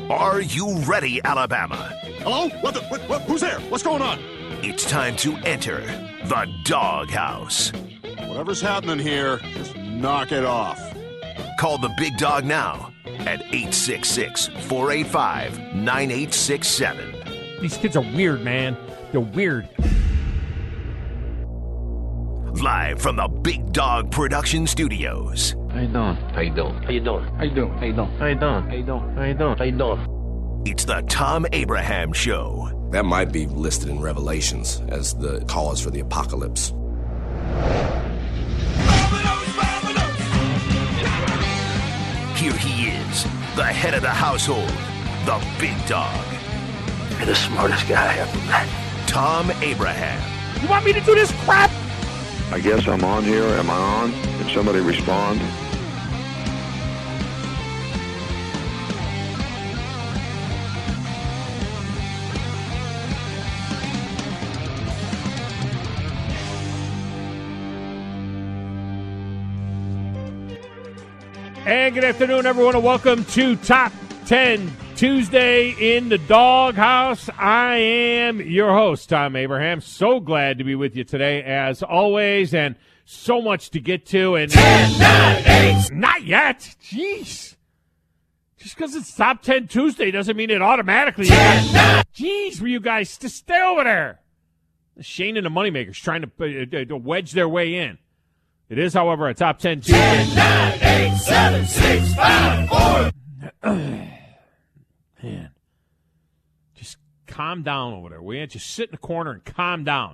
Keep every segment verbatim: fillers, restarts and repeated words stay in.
Are you ready, Alabama? Hello? What the, what, what, who's there? What's going on? It's time to enter the Doghouse. Whatever's happening here, just knock it off. Call the big dog now at eight six six, four eight five, nine eight six seven. These kids are weird, man. They're weird. Live from the Big Dog Production Studios. How you doing? How you doing? How you doing? How you doing? How you doing? How you doing? How you doing? How you doing? How you doing? It's the Tom Abraham Show. That might be listed in Revelations as the cause for the apocalypse. Here he is, the head of the household, the big dog. You're the smartest guy I ever met. Tom Abraham. You want me to do this crap? I guess I'm on here. Am I on? Can somebody respond? And good afternoon, everyone, and welcome to Top ten Tuesday in the Doghouse. I am your host, Tom Abraham. So glad to be with you today, as always, and so much to get to. And ten, nine, eight. Not yet. Jeez. Just because it's Top ten Tuesday doesn't mean it automatically. ten, nine. Jeez, will you guys just stay over there? Shane and the Moneymakers trying to, uh, to wedge their way in. It is, however, a Top ten Tuesday. ten, nine, eight, seven, six, five, four. Man, just calm down over there. We just sit in the corner and calm down.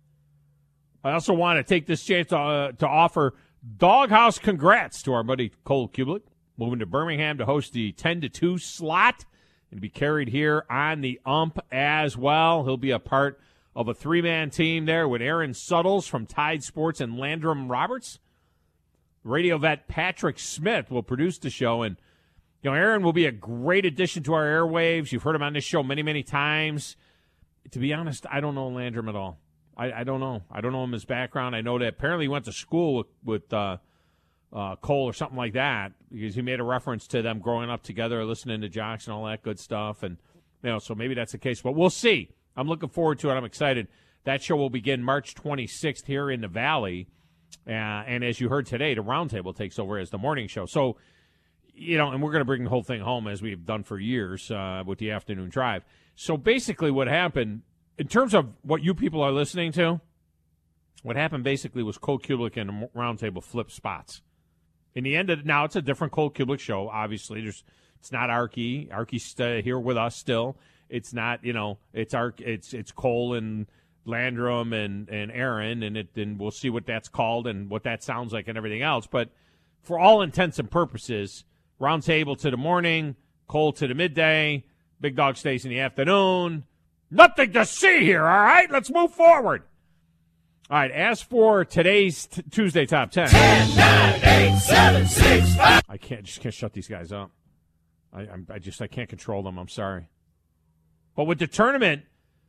I also want to take this chance to, uh, to offer Doghouse congrats to our buddy Cole Kublik, moving to Birmingham to host the ten to two slot and be carried here on the ump as well. He'll be a part of a three-man team there with Aaron Suttles from Tide Sports and Landrum Roberts. Radio vet Patrick Smith will produce the show, and you know, Aaron will be a great addition to our airwaves. You've heard him on this show many, many times. To be honest, I don't know Landrum at all. I, I don't know. I don't know him, his background. I know that apparently he went to school with, with uh, uh, Cole or something like that, because he made a reference to them growing up together, listening to Jocks and all that good stuff. And you know, so maybe that's the case, but we'll see. I'm looking forward to it. I'm excited. That show will begin March twenty-sixth here in the Valley. Uh, and as you heard today, the Roundtable takes over as the morning show. So, you know, and we're going to bring the whole thing home as we've done for years uh, with the afternoon drive. So basically what happened, in terms of what you people are listening to, what happened basically was Cole Kublik and the Roundtable flipped spots. In the end of now, it's a different Cole Kublik show, obviously. There's, it's not Arky. Arky's uh, here with us still. It's not, you know, it's our, it's it's Cole and Landrum and, and Aaron, and it and we'll see what that's called and what that sounds like and everything else. But for all intents and purposes, Roundtable to the morning, Cole to the midday, Big Dog stays in the afternoon. Nothing to see here, all right? Let's move forward. All right, as for today's t- Tuesday Top ten. ten, nine, eight, seven, six, five. I can't, just can't shut these guys up. I, I'm, I just, I can't control them. I'm sorry. But with the tournament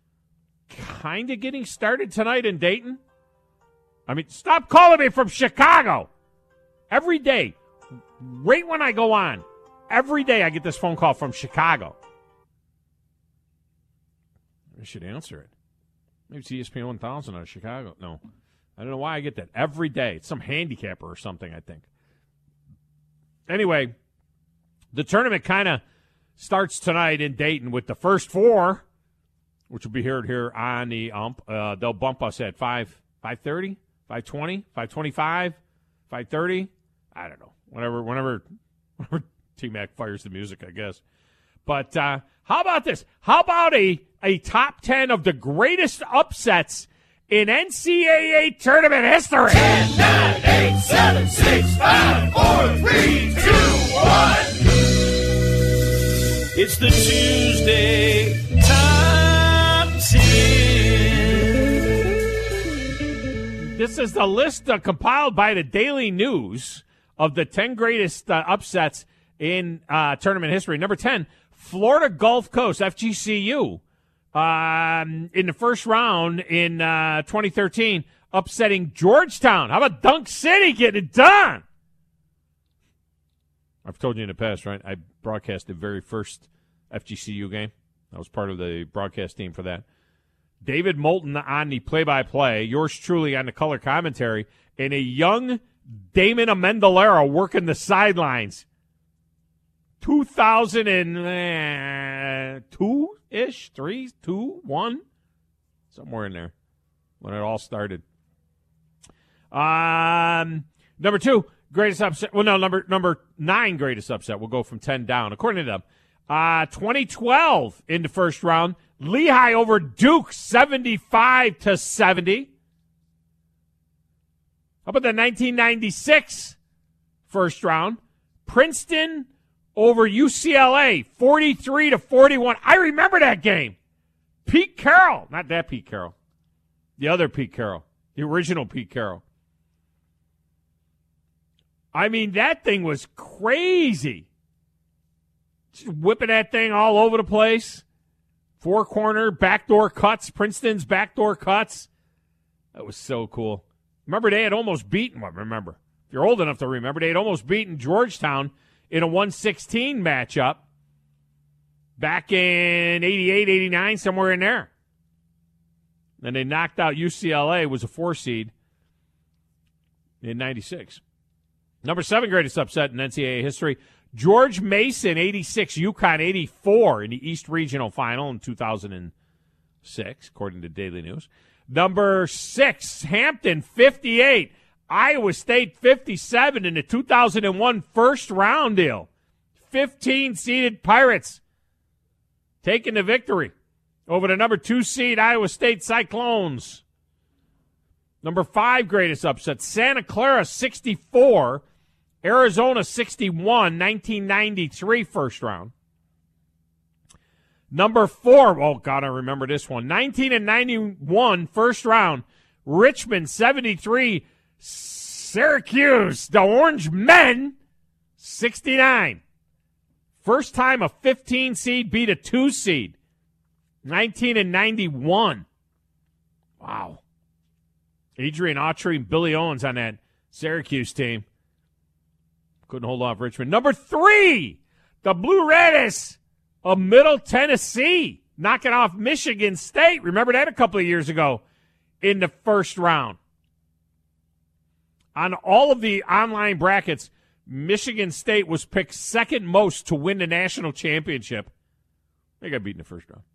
kind of getting started tonight in Dayton, I mean, stop calling me from Chicago. Every day, right when I go on, every day I get this phone call from Chicago. I should answer it. Maybe it's E S P N one thousand out of Chicago. No, I don't know why I get that. Every day. It's some handicapper or something, I think. Anyway, the tournament kind of starts tonight in Dayton with the first four, which will be heard here on the ump. Uh, they'll bump us at five, five thirty, five twenty, five twenty-five, five thirty. I don't know. Whenever, whenever, whenever T-Mac fires the music, I guess. But uh, how about this? How about a, a top ten of the greatest upsets in N C double A tournament history? ten, nine, eight, seven, six, five, four, three, two, one. It's the Tuesday Top ten. This is the list uh, compiled by the Daily News of the ten greatest uh, upsets in uh, tournament history. Number ten, Florida Gulf Coast, F G C U, um, in the first round in uh, twenty thirteen, upsetting Georgetown. How about Dunk City getting it done? I've told you in the past, right? I broadcast the very first F G C U game. I was part of the broadcast team for that. David Moulton on the play-by-play, yours truly on the color commentary, and a young Damon Amendolara working the sidelines. two thousand two-ish, three, two, one, somewhere in there when it all started. Um, number two, greatest upset. Well, no, number number nine, greatest upset. We'll go from ten down, according to them. Uh, twenty twelve in the first round, Lehigh over Duke, seventy-five to seventy. How about the nineteen ninety-six first round? Princeton over U C L A, forty-three to forty-one. I remember that game. Pete Carroll, not that Pete Carroll, the other Pete Carroll, the original Pete Carroll. I mean, that thing was crazy. Just whipping that thing all over the place. Four corner, backdoor cuts, Princeton's backdoor cuts. That was so cool. Remember, they had almost beaten, well, remember, if you're old enough to remember, they had almost beaten Georgetown in a one sixteen matchup back in eighty-eight, eighty-nine, somewhere in there. And they knocked out U C L A, was a four seed in ninety-six. Number seven greatest upset in N C double A history, George Mason, eighty-six, UConn, eighty-four in the East Regional Final in two thousand six, according to Daily News. Number six, Hampton, fifty-eight. Iowa State, fifty-seven in the two thousand one first round deal. fifteen-seeded Pirates taking the victory over the number two seed Iowa State Cyclones. Number five greatest upset, Santa Clara, sixty-four. Arizona, sixty-one, nineteen ninety-three first round. Number four, oh, God, I remember this one. nineteen and ninety-one first round. Richmond, seventy-three. Syracuse, the Orange Men, sixty-nine. First time a fifteen seed beat a two seed. nineteen and ninety-one. Wow. Adrian Autry and Billy Owens on that Syracuse team. Couldn't hold off Richmond. Number three, the Blue Raiders of Middle Tennessee, knocking off Michigan State. Remember that a couple of years ago in the first round. On all of the online brackets, Michigan State was picked second most to win the national championship. They got beat in the first round.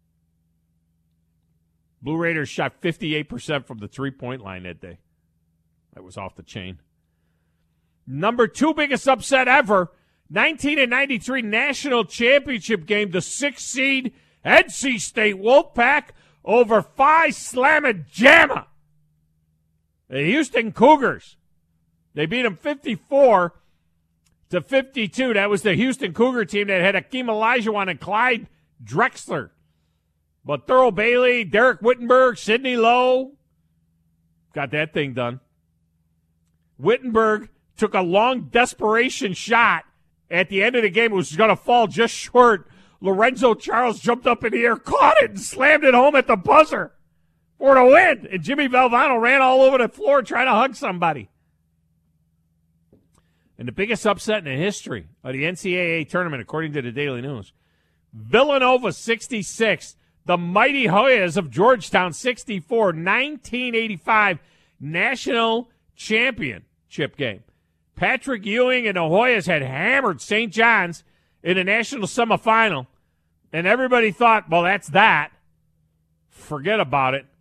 Blue Raiders shot fifty-eight percent from the three-point line that day. That was off the chain. Number two biggest upset ever, nineteen and ninety-three national championship game, the sixth seed N C State Wolfpack over Phi Slamma Jamma. The Houston Cougars. They beat them fifty-four to fifty-two. That was the Houston Cougar team that had Akeem Olajuwon and Clyde Drexler. But Thurl Bailey, Derek Wittenberg, Sidney Lowe got that thing done. Wittenberg took a long desperation shot at the end of the game. It was going to fall just short. Lorenzo Charles jumped up in the air, caught it, and slammed it home at the buzzer for the win. And Jimmy Valvano ran all over the floor trying to hug somebody. And the biggest upset in the history of the N C double A tournament, according to the Daily News, Villanova sixty-six, the mighty Hoyas of Georgetown sixty-four, nineteen eighty-five national championship game. Patrick Ewing and the Hoyas had hammered Saint John's in the national semifinal, and everybody thought, well, that's that. Forget about it.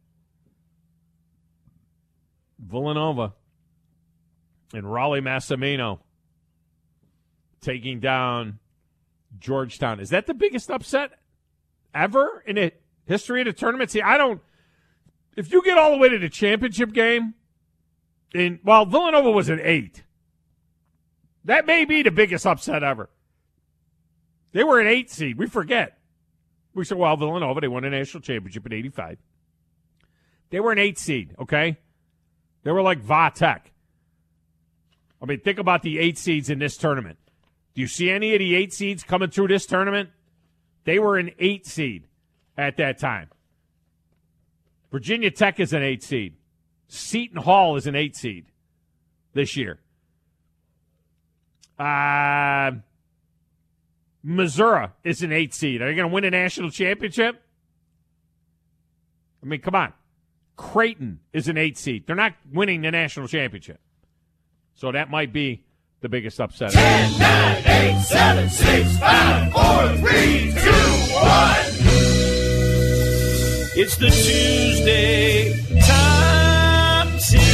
Villanova and Raleigh Massimino taking down Georgetown. Is that the biggest upset ever in the history of the tournament? See, I don't – if you get all the way to the championship game, in well, Villanova was an eight. That may be the biggest upset ever. They were an eight seed. We forget. We said, well, Villanova, they won a national championship in eighty-five. They were an eight seed, okay? They were like Vatek. I mean, think about the eight seeds in this tournament. Do you see any of the eight seeds coming through this tournament? They were an eight seed at that time. Virginia Tech is an eight seed. Seton Hall is an eight seed this year. Uh, Missouri is an eight seed. Are you going to win a national championship? I mean, come on. Creighton is an eight seed. They're not winning the national championship. So that might be the biggest upset. ten, nine, eight, seven, six, five, four, three, two, one. It's the Tuesday Top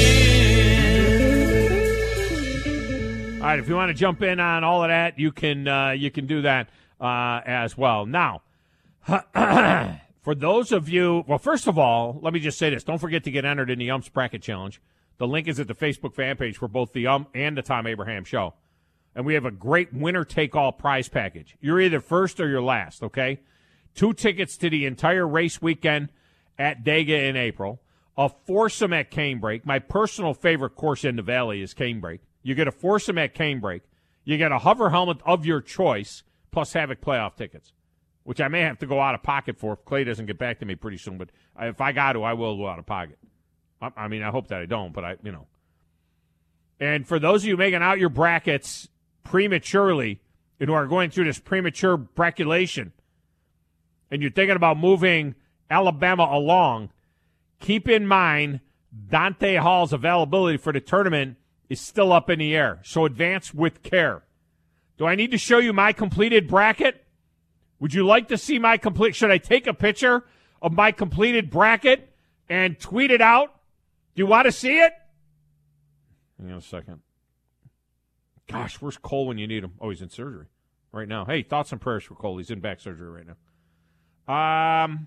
ten. All right, if you want to jump in on all of that, you can uh, you can do that uh, as well. Now, for those of you, well, first of all, let me just say this. Don't forget to get entered in the Umps Bracket Challenge. The link is at the Facebook fan page for both the Um and the Tom Abraham Show. And we have a great winner-take-all prize package. You're either first or you're last, okay? Two tickets to the entire race weekend at Dega in April. A foursome at Canebrake. My personal favorite course in the Valley is Canebrake. You get a foursome at Canebrake. You get a hover helmet of your choice, plus Havoc playoff tickets, which I may have to go out of pocket for if Clay doesn't get back to me pretty soon. But if I got to, I will go out of pocket. I, I mean, I hope that I don't, but I, you know. And for those of you making out your brackets prematurely and who are going through this premature braculation, and you're thinking about moving Alabama along, keep in mind Dante Hall's availability for the tournament is still up in the air. So advance with care. Do I need to show you my completed bracket? Would you like to see my complete? Should I take a picture of my completed bracket and tweet it out? Do you want to see it? Hang on a second. Gosh, where's Cole when you need him? Oh, he's in surgery right now. Hey, thoughts and prayers for Cole. He's in back surgery right now. Um,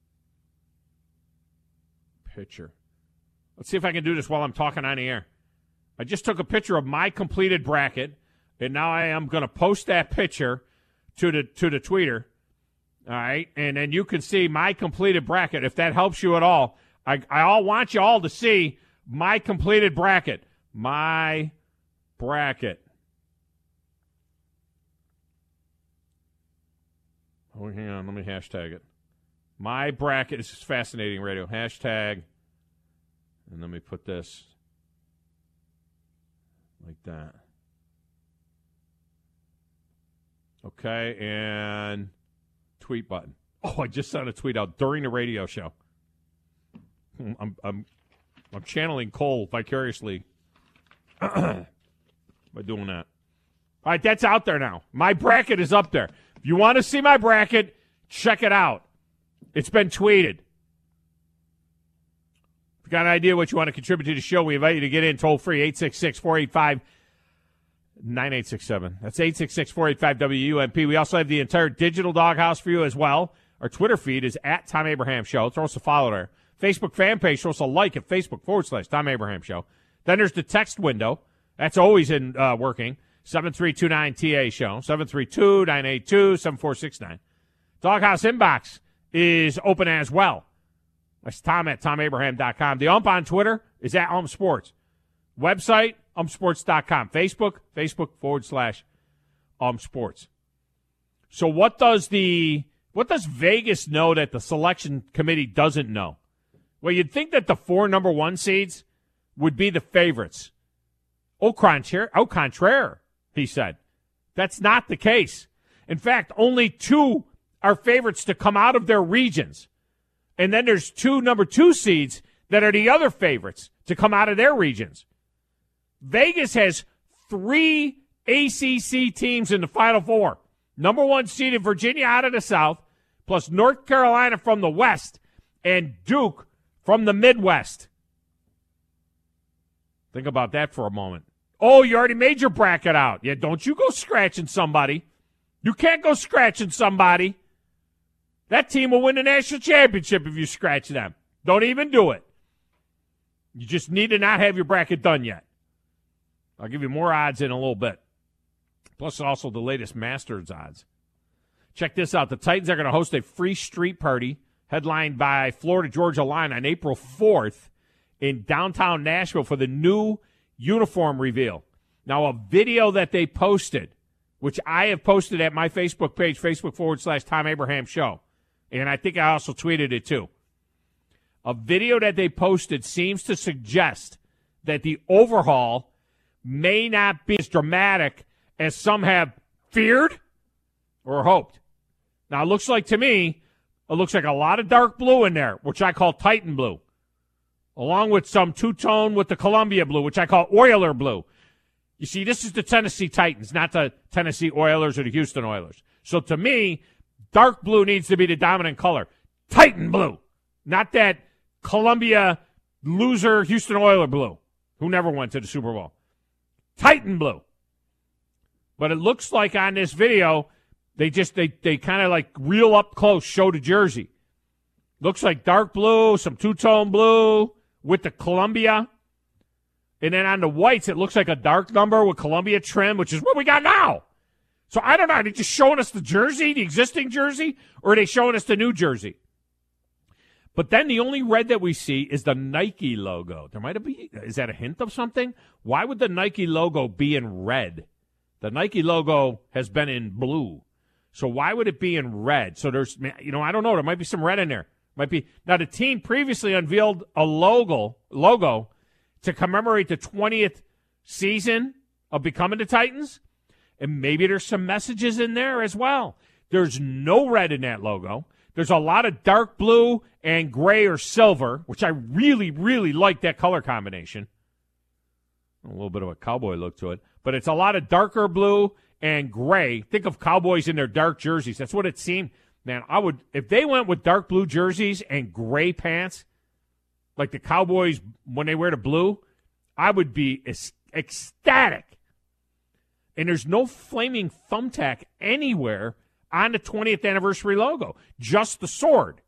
picture. Let's see if I can do this while I'm talking on the air. I just took a picture of my completed bracket, and now I am going to post that picture to the to the tweeter. All right, and then you can see my completed bracket if that helps you at all. I I all want you all to see my completed bracket. My bracket. Oh, hang on. Let me hashtag it. My bracket. This is fascinating radio. Hashtag. And let me put this like that. Okay, and tweet button. Oh, I just sent a tweet out during the radio show. I'm I'm I'm channeling Cole vicariously by doing that. All right, that's out there now. My bracket is up there. If you want to see my bracket, check it out. It's been tweeted. If you got an idea what you want to contribute to the show, we invite you to get in toll free, eight six six, four eight five, nine eight six seven. That's eight six six, four eight five, W U M P. We also have the entire digital doghouse for you as well. Our Twitter feed is at Tom Abraham Show. Throw us a follow there. Facebook fan page, throw us a like at Facebook forward slash Tom Abraham Show. Then there's the text window. That's always in uh, working. seven three two nine T A Show. seven three two, nine eight two, seven four six nine. Doghouse inbox is open as well. That's Tom at Tom Abraham dot com. The ump on Twitter is at ump sports. Website, ump sports dot com. Facebook, Facebook forward slash ump sports. So what does the what does Vegas know that the selection committee doesn't know? Well, you'd think that the four number one seeds would be the favorites. Au contraire, au contraire, he said. That's not the case. In fact, only two are favorites to come out of their regions. And then there's two number two seeds that are the other favorites to come out of their regions. Vegas has three A C C teams in the Final Four. Number one seeded Virginia out of the South, plus North Carolina from the West, and Duke from the Midwest. Think about that for a moment. Oh, you already made your bracket out. Yeah, don't you go scratching somebody. You can't go scratching somebody. That team will win the national championship if you scratch them. Don't even do it. You just need to not have your bracket done yet. I'll give you more odds in a little bit. Plus also the latest Masters odds. Check this out. The Titans are going to host a free street party headlined by Florida Georgia Line on April fourth in downtown Nashville for the new uniform reveal. Now, a video that they posted, which I have posted at my Facebook page, Facebook forward slash Tom Abraham Show, and I think I also tweeted it too. A video that they posted seems to suggest that the overhaul may not be as dramatic as some have feared. or hoped. Now, it looks like, to me, it looks like a lot of dark blue in there, which I call Titan blue, along with some two-tone with the Columbia blue, which I call Oiler blue. You see, this is the Tennessee Titans, not the Tennessee Oilers or the Houston Oilers. So, to me, dark blue needs to be the dominant color. Titan blue, not that Columbia loser Houston Oiler blue, who never went to the Super Bowl. Titan blue. But it looks like on this video, they just, they, they kind of like real up close show the jersey. Looks like dark blue, some two-tone blue with the Columbia. And then on the whites, it looks like a dark number with Columbia trim, which is what we got now. So I don't know, are they just showing us the jersey, the existing jersey, or are they showing us the new jersey? But then the only red that we see is the Nike logo. There might have been, is that a hint of something? Why would the Nike logo be in red? The Nike logo has been in blue. So why would it be in red? So there's, you know, I don't know. There might be some red in there. Might be. Now, the team previously unveiled a logo, logo to commemorate the twentieth season of becoming the Titans. And maybe there's some messages in there as well. There's no red in that logo. There's a lot of dark blue and gray or silver, which I really, really like that color combination. A little bit of a cowboy look to it. But it's a lot of darker blue and gray. Think of Cowboys in their dark jerseys. That's what it seemed. Man, I would, if they went with dark blue jerseys and gray pants, like the Cowboys when they wear the blue, I would be ecstatic. And there's no flaming thumbtack anywhere on the twentieth anniversary logo, just the sword.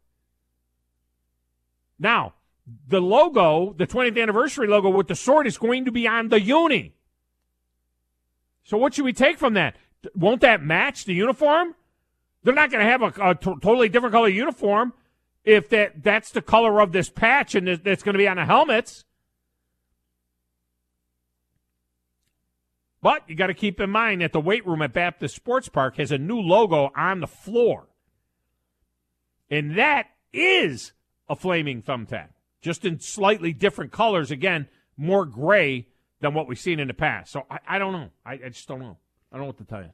Now, the logo, the twentieth anniversary logo with the sword is going to be on the uni. So what should we take from that? Won't that match the uniform? They're not going to have a, a t- totally different color uniform if that, that's the color of this patch and that's going to be on the helmets. But you got to keep in mind that the weight room at Baptist Sports Park has a new logo on the floor. And that is a flaming thumbtack, just in slightly different colors. Again, more gray than what we've seen in the past. So I, I don't know. I, I just don't know. I don't know what to tell you.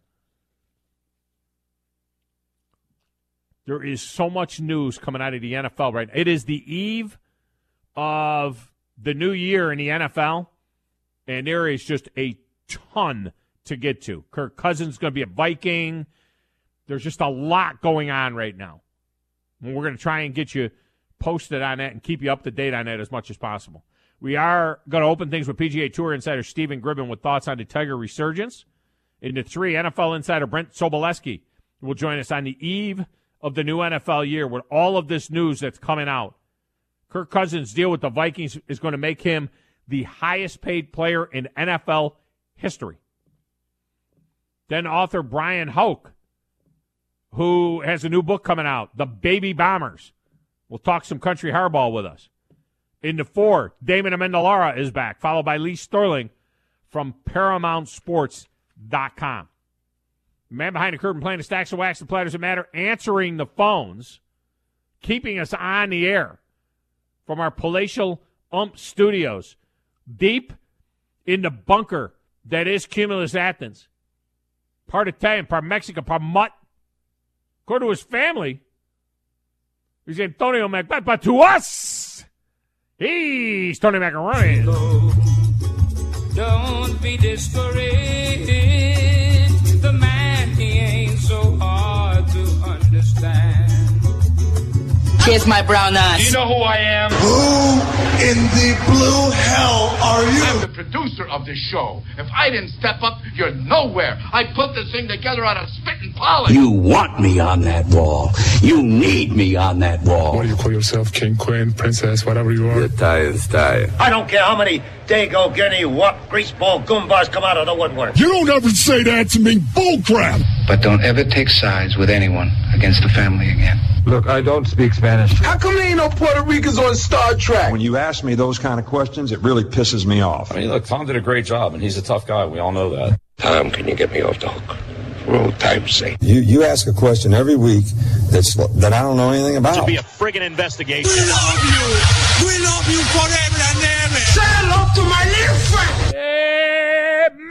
There is so much news coming out of the N F L right now. It is the eve of the new year in the N F L, and there is just a ton to get to. Kirk Cousins is going to be a Viking. There's just a lot going on right now. And we're going to try and get you posted on that and keep you up to date on that as much as possible. We are going to open things with P G A Tour insider Stephen Gribben with thoughts on the Tiger resurgence. Into three, N F L insider Brent Sobolewski will join us on the eve of the new N F L year with all of this news that's coming out. Kirk Cousins' deal with the Vikings is going to make him the highest paid player in N F L history. Then author Brian Hoke, who has a new book coming out, The Baby Bombers, will talk some country hardball with us. Into four, Damon Amendolara is back, followed by Lee Sterling from Paramount Sports dot com. Man behind the curtain playing the stacks of wax and platters that matter, answering the phones, keeping us on the air from our palatial Ump Studios, deep in the bunker that is Cumulus Athens. Part Italian, part Mexican, part mutt. According to his family, he's Antonio Mac, but to us, he's Tony Macaroni. Don't be discouraged. The man, he ain't so hard to understand. Kiss my brown eyes. You know who I am? Who in the blue hell are you? I'm the producer of this show. If I didn't step up, you're nowhere. I put this thing together out of spit and polish. You want me on that wall. You need me on that wall. What do you call yourself? King, queen, princess, whatever you are? The Italian style. I don't care how many Dago, Guinea, what greaseball goombas come out of the woodwork. You don't ever say that to me. Bullcrap. But don't ever take sides with anyone against the family again. Look, I don't speak Spanish. How come there ain't no Puerto Ricans on Star Trek? When you ask me those kind of questions, it really pisses me off. I mean, look, Tom did a great job, and he's a tough guy. We all know that. Tom, can you get me off the hook? For old time's sake. You you ask a question every week that's that I don't know anything about. It should be a friggin' investigation. We love you. We love you forever and ever. Say hello to my little friend. Hey,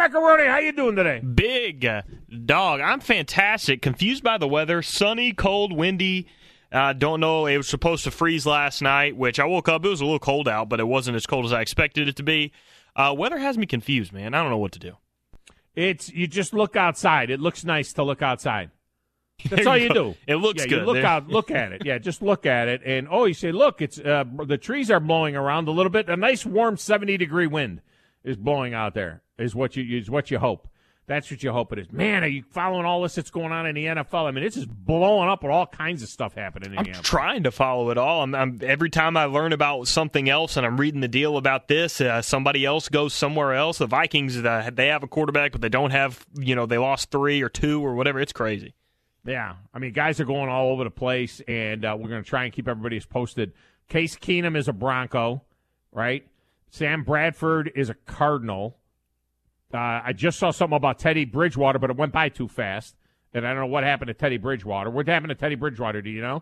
Macaroni, how you doing today? Big uh, dog. I'm fantastic. Confused by the weather. Sunny, cold, windy. I uh, don't know. It was supposed to freeze last night, which I woke up. It was a little cold out, but it wasn't as cold as I expected it to be. Uh, weather has me confused, man. I don't know what to do. It's you just look outside. It looks nice to look outside. That's all you do. It looks yeah, good. You look there. out, look at it. Yeah, just look at it, and oh, you say, look, it's uh, the trees are blowing around a little bit. A nice warm seventy degree wind is blowing out there. Is what you is what you hope. That's what you hope it is. Man, are you following all this that's going on in the N F L? I mean, it's just blowing up with all kinds of stuff happening in I'm the N F L. Trying to follow it all. I'm, I'm every time I learn about something else and I'm reading the deal about this, uh, somebody else goes somewhere else. The Vikings, uh, they have a quarterback, but they don't have, you know, they lost three or two or whatever. It's crazy. Yeah, I mean, guys are going all over the place, and uh, we're going to try and keep everybody as posted. Case Keenum is a Bronco, right? Sam Bradford is a Cardinal. Uh, I just saw something about Teddy Bridgewater, but it went by too fast, and I don't know what happened to Teddy Bridgewater. What happened to Teddy Bridgewater, do you know?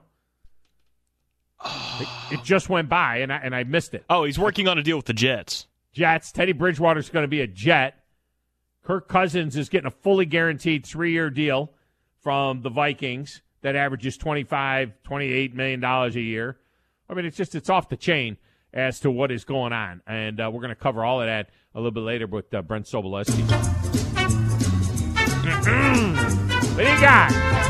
it, it just went by, and I, and I missed it. Oh, he's working on a deal with the Jets. Jets. Teddy Bridgewater's going to be a Jet. Kirk Cousins is getting a fully guaranteed three-year deal from the Vikings that averages twenty-five, twenty-eight million dollars a year. I mean, it's just, it's off the chain as to what is going on. And uh, we're going to cover all of that a little bit later with uh, Brent Sobolewski. What do you got?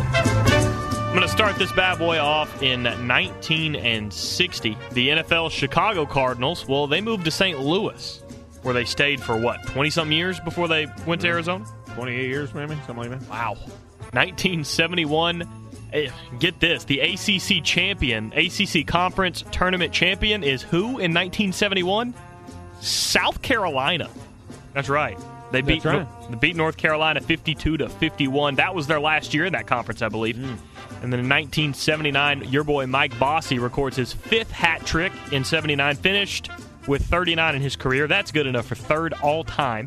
I'm going to start this bad boy off in nineteen sixty. The N F L Chicago Cardinals, well, they moved to Saint Louis, where they stayed for, what, twenty-something years before they went to Arizona? twenty-eight years, maybe, something like that. Wow. nineteen seventy-one, get this, the A C C champion, A C C Conference Tournament champion is who in nineteen seventy-one? South Carolina. That's right. They beat right. they beat North Carolina fifty-two to fifty-one. That was their last year in that conference, I believe. Mm. And then in nineteen seventy-nine, your boy Mike Bossy records his fifth hat trick in seventy-nine, finished with thirty-nine in his career. That's good enough for third all time.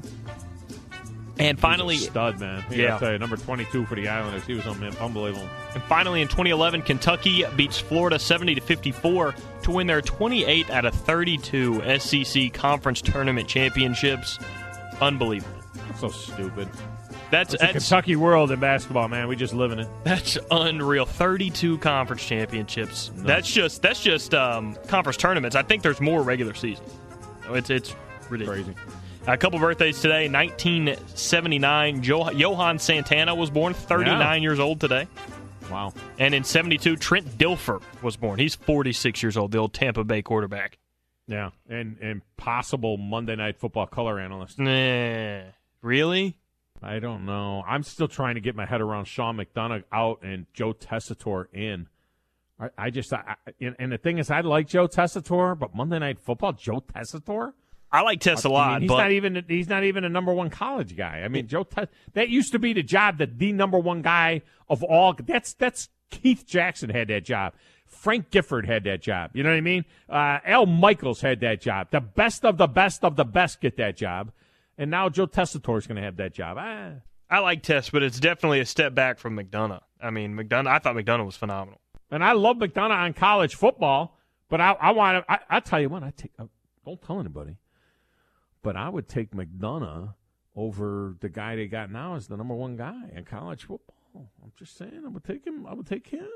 And finally, He's a stud, man. He yeah, got to tell you, number twenty-two for the Islanders. He was unbelievable. And finally, in twenty eleven, Kentucky beats Florida seventy to fifty-four to win their twenty-eighth out of thirty-two S C C Conference Tournament championships. Unbelievable. That's so stupid. That's, that's, that's the Kentucky world in basketball, man. We just live in it. That's unreal. thirty-two conference championships. No. That's just that's just um, conference tournaments. I think there's more regular season. It's it's ridiculous. Crazy. A couple birthdays today. nineteen seventy-nine, jo- Johan Santana was born, thirty-nine yeah. years old today. Wow. And in seventy-two, Trent Dilfer was born. He's forty-six years old, the old Tampa Bay quarterback. Yeah, and, and possible Monday Night Football color analyst. Nah, really? I don't know. I'm still trying to get my head around Sean McDonough out and Joe Tessitore in. I, I just, I, and the thing is, I like Joe Tessitore, but Monday Night Football, Joe Tessitore? I like Tess a lot, I mean, he's but not even he's not even a number one college guy. I mean, Joe Tess, that used to be the job that the number one guy of all. That's that's Keith Jackson had that job. Frank Gifford had that job. You know what I mean? Uh, Al Michaels had that job. The best of the best of the best get that job, and now Joe Tessitore is going to have that job. Ah. I like Tess, but it's definitely a step back from McDonough. I mean, McDonough. I thought McDonough was phenomenal, and I love McDonough on college football. But I, I want to. I, I tell you what. I take. Uh, don't tell anybody. But I would take McDonough over the guy they got now as the number one guy in college football. I'm just saying, I would take him. I would take him.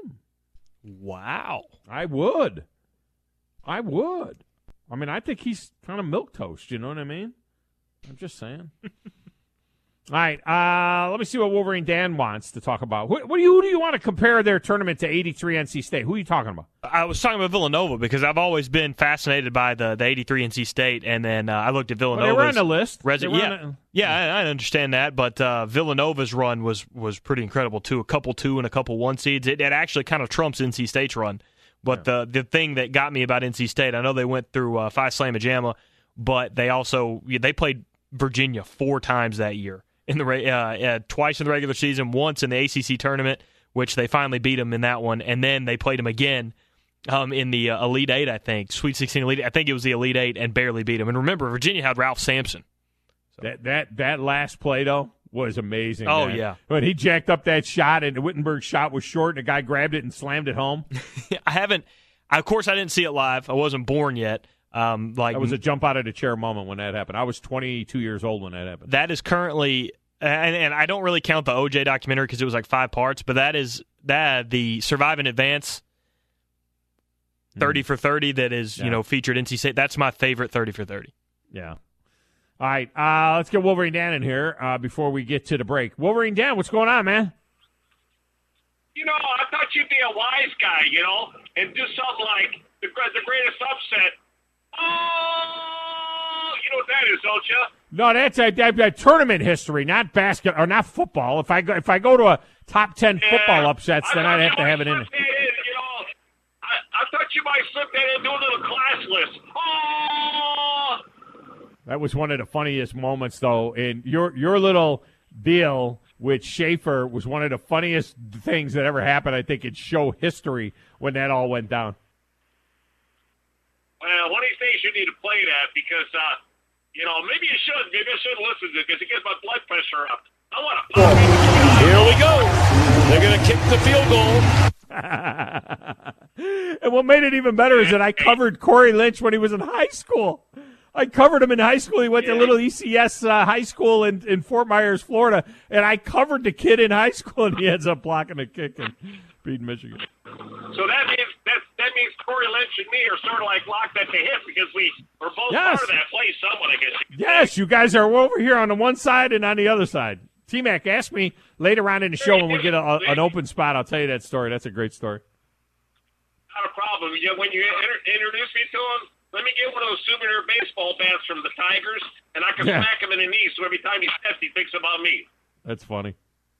Wow. I would. I would. I mean, I think he's kind of milquetoast. You know what I mean? I'm just saying. All right. Uh, let me see what Wolverine Dan wants to talk about. What, what do you who do you want to compare their tournament to eighty-three N C State? Who are you talking about? I was talking about Villanova because I've always been fascinated by the, the eighty-three N C State, and then uh, I looked at Villanova's. Well, they were on the list. Resi- yeah, a- yeah, I, I understand that, but uh, Villanova's run was was pretty incredible too. A couple two and a couple one seeds. It, it actually kind of trumps N C State's run. But yeah. the the thing that got me about N C State, I know they went through uh, Phi Slamma Jamma, but they also they played Virginia four times that year. In the uh, uh, twice in the regular season, once in the A C C tournament, which they finally beat them in that one, and then they played them again um, in the uh, Elite Eight, I think, Sweet sixteen Elite. I think it was the Elite Eight, and barely beat them. And remember, Virginia had Ralph Sampson. So. That that that last play though was amazing. Oh man. yeah, when he jacked up that shot, and the Wittenberg shot was short, and the guy grabbed it and slammed it home. I haven't. Of course, I didn't see it live. I wasn't born yet. Um, like that was a jump out of the chair moment when that happened. I was twenty-two years old when that happened. That is currently, and, and I don't really count the O J documentary because it was like five parts, but that is that the Survive and Advance thirty mm. for thirty that is yeah. you know featured N C State. That's my favorite thirty for thirty. Yeah. All right, uh, let's get Wolverine Dan in here uh, before we get to the break. Wolverine Dan, what's going on, man? You know, I thought you'd be a wise guy, you know, and do something like the, the greatest upset. Oh, you know what that is, don't you? No, that's a, that, that tournament history, not basket or not football. If I go, if I go to a top ten yeah, football upsets, then I'd have to have it in. in. You know, I, I thought you might slip that in, do a little class list. Oh. That was one of the funniest moments, though, and your your little deal with Schaefer was one of the funniest things that ever happened, I think, in show history when that all went down. Well, one of these days you need to play that because, uh, you know, maybe you should. Maybe I should listen to it because it gets my blood pressure up. I want to. Here we go. They're going to kick the field goal. And what made it even better is that I covered Corey Lynch when he was in high school. I covered him in high school. He went yeah. to little E C S uh, high school in, in Fort Myers, Florida, and I covered the kid in high school, and he ends up blocking a kick and beating Michigan. So that means that that means Corey Lynch and me are sort of like locked at the hip because we we're both yes. part of that play somewhat, I guess. You yes, you guys are over here on the one side and on the other side. T-Mac, ask me later on in the show when we get a, a, an open spot. I'll tell you that story. That's a great story. Not a problem. When you inter- introduce me to him, let me get one of those souvenir baseball bats from the Tigers, and I can yeah. smack him in the knee so every time he steps, he thinks about me. That's funny.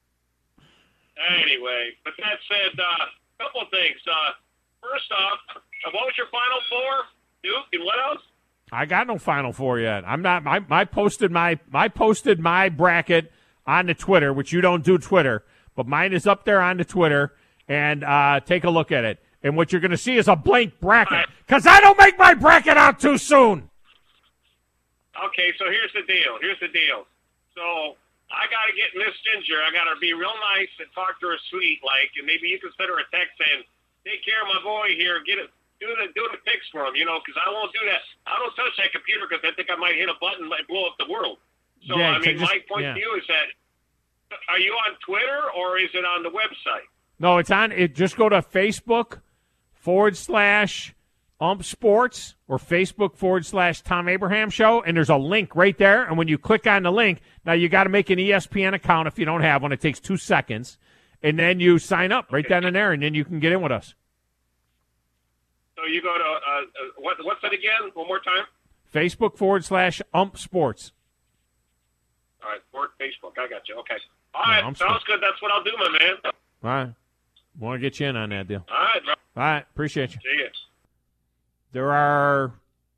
Anyway, but that said, a uh, couple of things. Uh, first off, uh, what was your Final Four, Duke, and what else? I got no Final Four yet. I'm not. My, my posted my my posted my bracket on the Twitter, which you don't do Twitter, but mine is up there on the Twitter, and uh, take a look at it. And what you're going to see is a blank bracket, because I don't make my bracket out too soon. Okay, so here's the deal. Here's the deal. So I got to get Miss Ginger. I got to be real nice and talk to her sweet, like, and maybe you can send her a text saying, take care of my boy here. Get it, do the do the picks for him, you know, because I won't do that. I don't touch that computer because I think I might hit a button and might blow up the world. So, yeah, I mean, just, my point yeah. to you is that, are you on Twitter or is it on the website? No, it's on. It just go to Facebook forward slash ump sports or Facebook forward slash Tom Abraham show, and there's a link right there. And when you click on the link, now you got to make an E S P N account if you don't have one. It takes two seconds, and then you sign up right down in there, and then you can get in with us. So you go to uh, uh, what? What's it again? One more time. Facebook forward slash ump sports. All right, for Facebook. I got you. Okay. All right, no, sounds good. That's what I'll do, my man. All right. Want to get you in on that deal. All right, bro. All right, appreciate you. See you. There are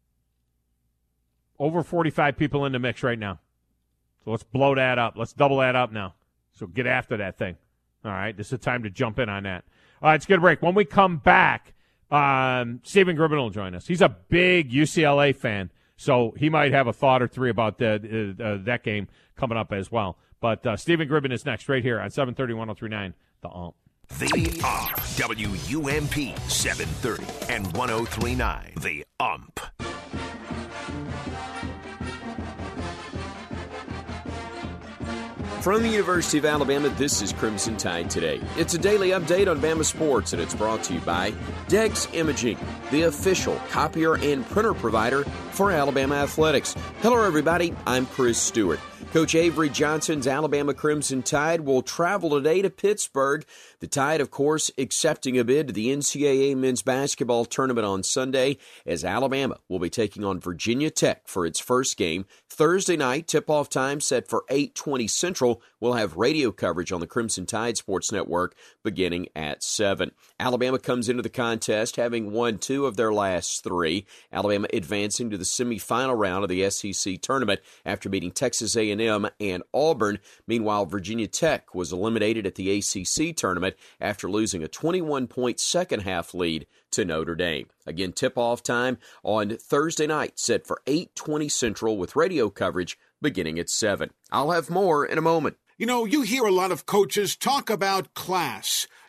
over forty-five people in the mix right now. So let's blow that up. Let's double that up now. So get after that thing. All right, this is the time to jump in on that. All right, let's get a break. When we come back, um, Stephen Gribbin will join us. He's a big U C L A fan, so he might have a thought or three about the, uh, that game coming up as well. But uh, Stephen Gribbin is next right here on seven thirty, one oh three point nine, The Ump. They are W U M P seven thirty and one oh three point nine, The Ump. From the University of Alabama, this is Crimson Tide Today. It's a daily update on Bama sports, and it's brought to you by Dex Imaging, the official copier and printer provider for Alabama athletics. Hello, everybody. I'm Chris Stewart. Coach Avery Johnson's Alabama Crimson Tide will travel today to Pittsburgh. The Tide, of course, accepting a bid to the N C double A men's basketball tournament on Sunday, as Alabama will be taking on Virginia Tech for its first game. Thursday night, tip-off time set for eight twenty Central. We'll have radio coverage on the Crimson Tide Sports Network beginning at seven. Alabama comes into the contest having won two of their last three. Alabama advancing to the semifinal round of the S E C tournament after beating Texas A and M and Auburn. Meanwhile, Virginia Tech was eliminated at the A C C tournament after losing a twenty-one point second-half lead to Notre Dame. Again, tip-off time on Thursday night set for eight twenty Central with radio coverage beginning at seven. I'll have more in a moment. You know, you hear a lot of coaches talk about class.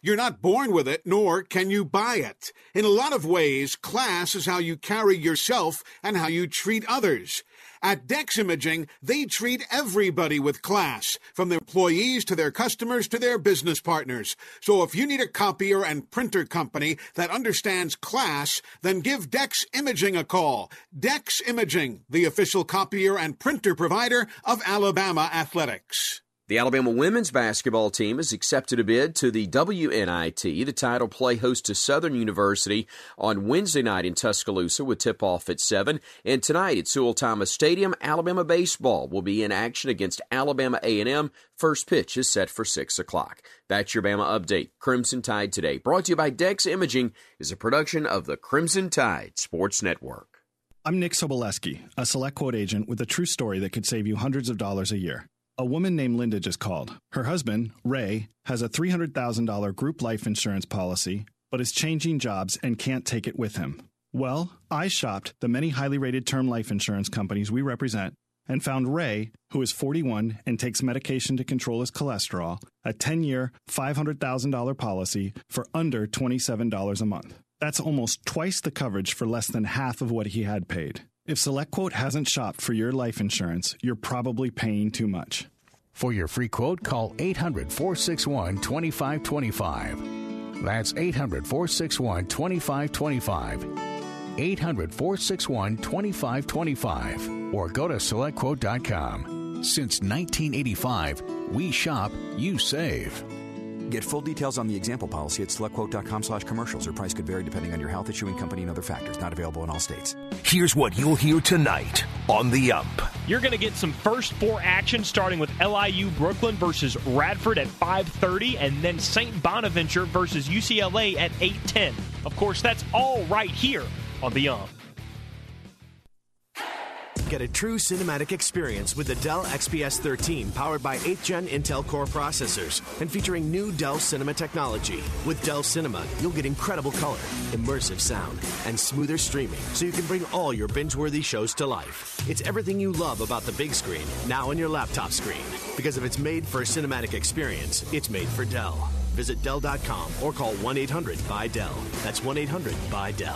You're not born with it, nor can you buy it. In a lot of ways, class is how you carry yourself and how you treat others. At Dex Imaging, they treat everybody with class, from their employees to their customers to their business partners. So if you need a copier and printer company that understands class, then give Dex Imaging a call. Dex Imaging, the official copier and printer provider of Alabama Athletics. The Alabama women's basketball team has accepted a bid to the W N I T. The title play host to Southern University on Wednesday night in Tuscaloosa with tip-off at seven. And tonight at Sewell Thomas Stadium, Alabama baseball will be in action against Alabama A and M. First pitch is set for six o'clock. That's your Bama update. Crimson Tide Today, brought to you by Dex Imaging, is a production of the Crimson Tide Sports Network. I'm Nick Soboleski, a Select Quote agent with a true story that could save you hundreds of dollars a year. A woman named Linda just called. Her husband, Ray, has a three hundred thousand dollars group life insurance policy, but is changing jobs and can't take it with him. Well, I shopped the many highly rated term life insurance companies we represent and found Ray, who is forty-one and takes medication to control his cholesterol, a ten-year, five hundred thousand dollars policy for under twenty-seven dollars a month. That's almost twice the coverage for less than half of what he had paid. If SelectQuote hasn't shopped for your life insurance, you're probably paying too much. For your free quote, call eight hundred, four six one, two five two five. That's eight hundred, four six one, two five two five. eight hundred, four six one, two five two five. Or go to select quote dot com. Since nineteen eighty-five, we shop, you save. Get full details on the example policy at selectquote.com slash commercials. Or price could vary depending on your health, issuing company, and other factors. Not available in all states. Here's what you'll hear tonight on The Ump. You're going to get some first four action starting with L I U Brooklyn versus Radford at five thirty, and then Saint Bonaventure versus U C L A at eight ten. Of course, that's all right here on The Ump. Get a true cinematic experience with the Dell X P S thirteen, powered by eighth gen Intel Core processors and featuring new Dell Cinema technology. With Dell Cinema, you'll get incredible color, immersive sound, and smoother streaming, so you can bring all your binge-worthy shows to life. It's everything you love about the big screen, now on your laptop screen. Because if it's made for a cinematic experience, it's made for Dell. Visit Dell dot com or call one eight hundred B Y Dell. That's one eight hundred B Y Dell.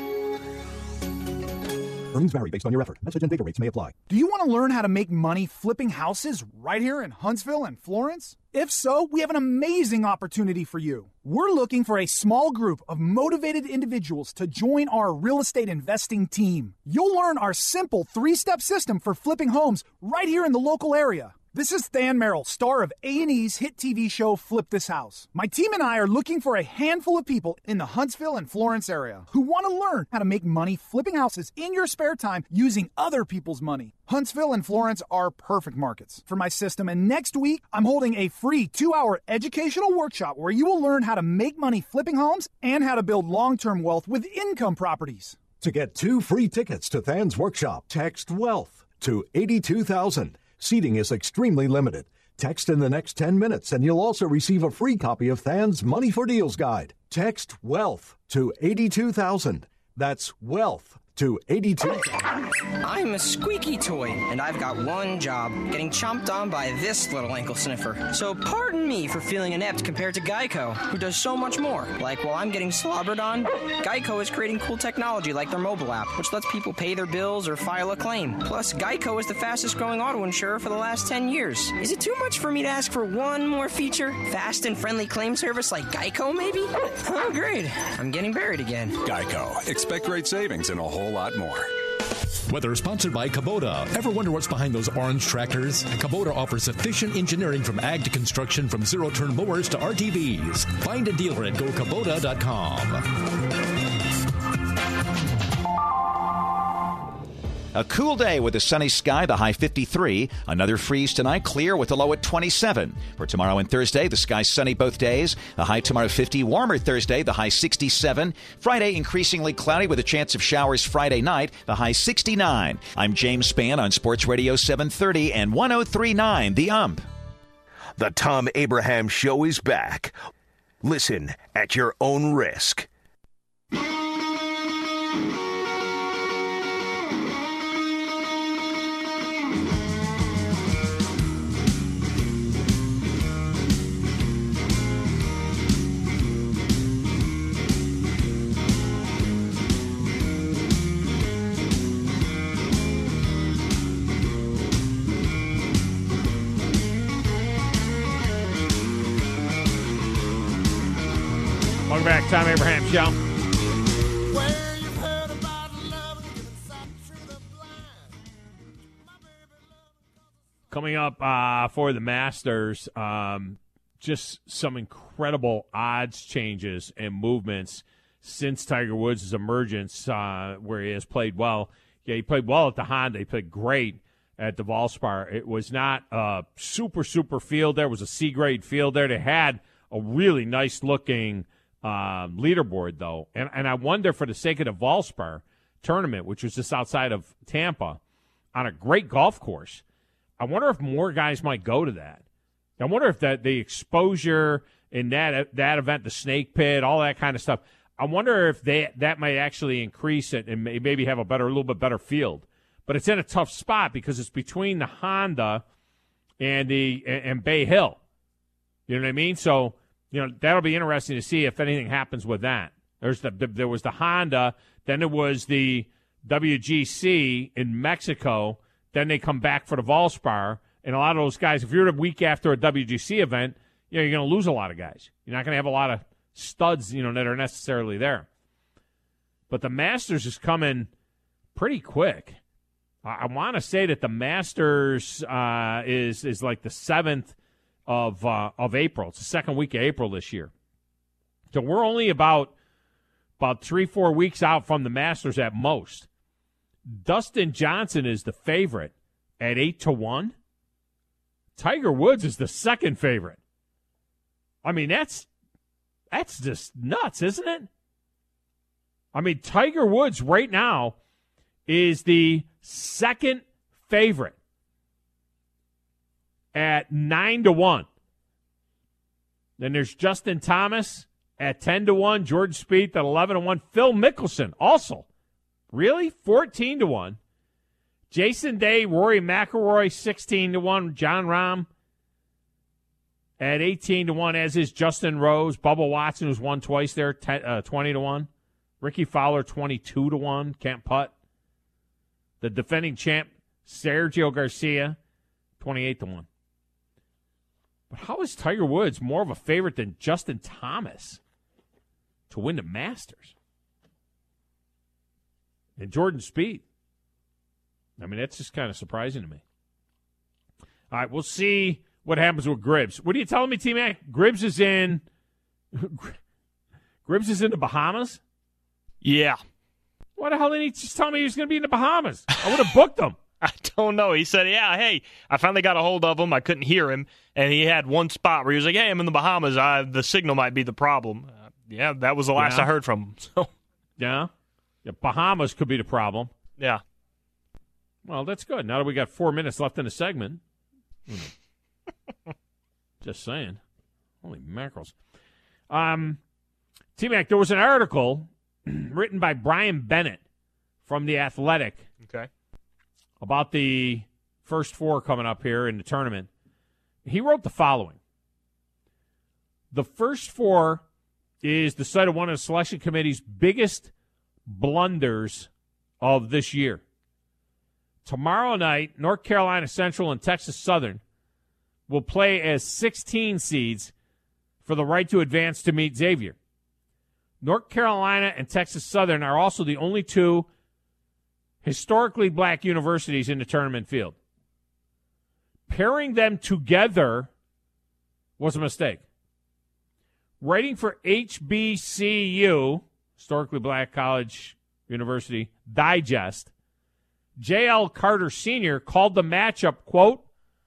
Earnings vary based on your effort. Message and data rates may apply. Do you want to learn how to make money flipping houses right here in Huntsville and Florence? If so, we have an amazing opportunity for you. We're looking for a small group of motivated individuals to join our real estate investing team. You'll learn our simple three-step system for flipping homes right here in the local area. This is Than Merrill, star of A and E's hit T V show Flip This House. My team and I are looking for a handful of people in the Huntsville and Florence area who want to learn how to make money flipping houses in your spare time using other people's money. Huntsville and Florence are perfect markets for my system, and next week I'm holding a free two-hour educational workshop where you will learn how to make money flipping homes and how to build long-term wealth with income properties. To get two free tickets to Than's workshop, text WEALTH to eighty-two thousand. Seating is extremely limited. Text in the next ten minutes, and you'll also receive a free copy of Than's Money for Deals Guide. Text WEALTH to eighty-two thousand. That's WEALTH to eighty-two thousand. I'm a squeaky toy, and I've got one job, getting chomped on by this little ankle sniffer. So pardon me for feeling inept compared to Geico, who does so much more. Like while I'm getting slobbered on, Geico is creating cool technology like their mobile app, which lets people pay their bills or file a claim. Plus, Geico is the fastest growing auto insurer for the last ten years. Is it too much for me to ask for one more feature? Fast and friendly claim service like Geico, maybe? Oh, great. I'm getting buried again. Geico. Expect great savings and a whole lot more. Weather sponsored by Kubota. Ever wonder what's behind those orange tractors? Kubota offers efficient engineering from ag to construction, from zero-turn mowers to R T Vs. Find a dealer at go kubota dot com. A cool day with a sunny sky, the high fifty-three. Another freeze tonight, clear with a low at twenty-seven. For tomorrow and Thursday, the sky's sunny both days. A high tomorrow fifty, warmer Thursday, the high sixty-seven. Friday, increasingly cloudy with a chance of showers Friday night, the high sixty-nine. I'm James Spann on Sports Radio seven thirty and one oh three point nine The Ump. The Tom Abraham Show is back. Listen at your own risk. Welcome back, Tom Abraham Show. Coming up uh, for the Masters, um, just some incredible odds changes and movements since Tiger Woods' emergence, uh, where he has played well. Yeah, he played well at the Honda. He played great at the Valspar. It was not a super, super field there. It was a C-grade field there. They had a really nice-looking uh, leaderboard, though. And, and I wonder, for the sake of the Valspar tournament, which was just outside of Tampa, on a great golf course, I wonder if more guys might go to that. I wonder if that the exposure in that that event, the Snake Pit, all that kind of stuff, I wonder if they that might actually increase it and maybe have a better, a little bit better field. But it's in a tough spot because it's between the Honda and the and Bay Hill. You know what I mean? So, you know, that'll be interesting to see if anything happens with that. There's the, the there was the Honda, then there was the W G C in Mexico. Then they come back for the Valspar, and a lot of those guys, if you're the week after a W G C event, you know, you're going to lose a lot of guys. You're not going to have a lot of studs, you know, that are necessarily there. But the Masters is coming pretty quick. I, I want to say that the Masters uh, is is like the seventh of uh, of April. It's the second week of April this year. So we're only about about three, four weeks out from the Masters at most. Dustin Johnson is the favorite at eight to one. Tiger Woods is the second favorite. I mean, that's that's just nuts, isn't it? I mean, Tiger Woods right now is the second favorite at nine to one. Then there's Justin Thomas at ten to one, Jordan Spieth at eleven to one, Phil Mickelson also. Really? fourteen to one. Jason Day, Rory McIlroy, sixteen to one. John Rahm at eighteen to one, as is Justin Rose. Bubba Watson, who's won twice there, ten, uh, twenty to one. Ricky Fowler, twenty-two to one. Can't putt. The defending champ, Sergio Garcia, twenty-eight to one. But how is Tiger Woods more of a favorite than Justin Thomas to win the Masters? And Jordan Spieth. I mean, that's just kind of surprising to me. All right, we'll see what happens with Gribbs. What are you telling me, T-Mac? Gribbs is in Gribbs is in the Bahamas? Yeah. Why the hell didn't he just tell me he was going to be in the Bahamas? I would have booked him. I don't know. He said, yeah, hey, I finally got a hold of him. I couldn't hear him. And he had one spot where he was like, hey, I'm in the Bahamas. I, the signal might be the problem. Uh, yeah, that was the last yeah. I heard from him. So. Yeah. Yeah, Bahamas could be the problem. Yeah. Well, that's good. Now that we got four minutes left in the segment. Just saying. Holy mackerels. Um, T-Mac, there was an article written by Brian Bennett from The Athletic. Okay. About the first four coming up here in the tournament. He wrote the following. The first four is the site of one of the selection committee's biggest blunders of this year. Tomorrow night, North Carolina Central and Texas Southern will play as sixteen seeds for the right to advance to meet Xavier. North Carolina and Texas Southern are also the only two historically black universities in the tournament field. Pairing them together was a mistake. Writing for H B C U, Historically Black College University Digest, J L Carter Senior called the matchup, quote,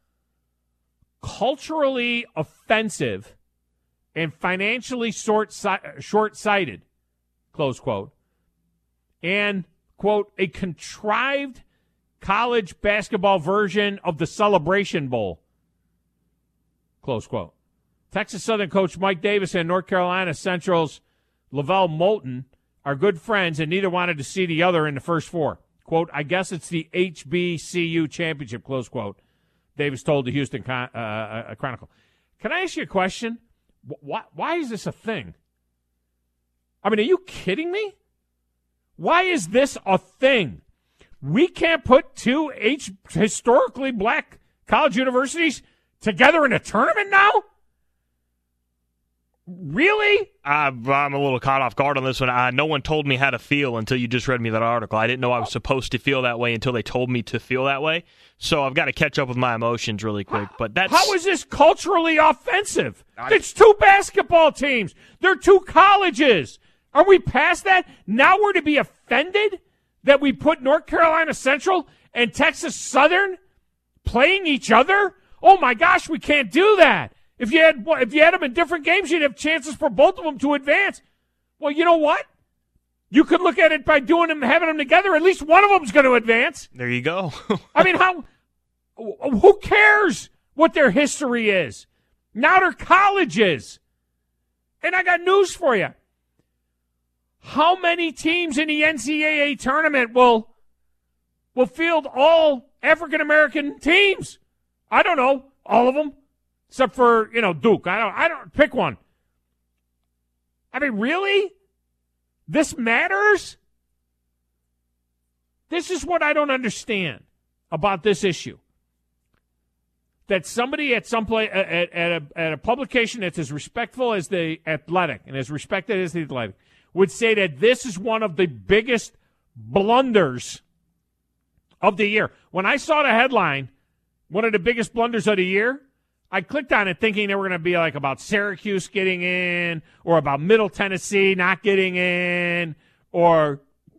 culturally offensive and financially short-sighted, close quote, and, quote, a contrived college basketball version of the Celebration Bowl, close quote. Texas Southern coach Mike Davis and North Carolina Central's Lavelle Moulton are good friends, and neither wanted to see the other in the first four. Quote, I guess it's the H B C U championship, close quote, Davis told the Houston Con- uh, uh, Chronicle. Can I ask you a question? Why, why is this a thing? I mean, are you kidding me? Why is this a thing? We can't put two H- historically black college universities together in a tournament now? Really? I, I'm a little caught off guard on this one. I, no one told me how to feel until you just read me that article. I didn't know I was supposed to feel that way until they told me to feel that way. So I've got to catch up with my emotions really quick. But that's How is this culturally offensive? It's two basketball teams. They're two colleges. Are we past that? Now we're to be offended that we put North Carolina Central and Texas Southern playing each other? Oh, my gosh, we can't do that. If you had if you had them in different games, you'd have chances for both of them to advance. Well, you know what? You could look at it by doing them, having them together. At least one of them's going to advance. There you go. I mean, how? Who cares what their history is? Now they're colleges. And I got news for you. How many teams in the N C double A tournament will will field all African American teams? I don't know, all of them. Except for, you know, Duke. I don't I don't pick one. I mean, really? This matters? This is what I don't understand about this issue. That somebody at some place at, at, a, at a publication that's as respectful as the Athletic and as respected as the Athletic would say that this is one of the biggest blunders of the year. When I saw the headline, one of the biggest blunders of the year, I clicked on it thinking they were going to be like about Syracuse getting in or about Middle Tennessee not getting in or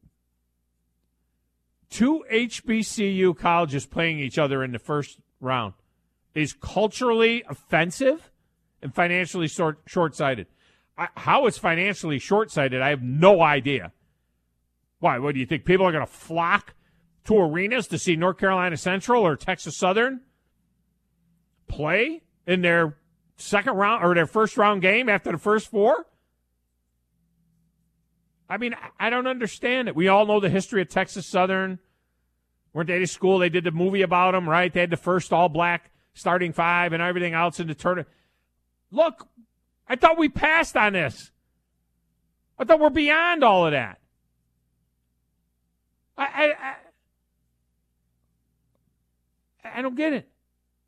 two H B C U colleges playing each other in the first round is culturally offensive and financially short, short-sighted. I, how it's financially short-sighted, I have no idea. Why? What do you think? People are going to flock to arenas to see North Carolina Central or Texas Southern play in their second round or their first round game after the first four? I mean, I don't understand it. We all know the history of Texas Southern. Weren't they to school? They did the movie about them, right? They had the first all-black starting five and everything else in the tournament. Look, I thought we passed on this. I thought we're beyond all of that. I I, I, I don't get it.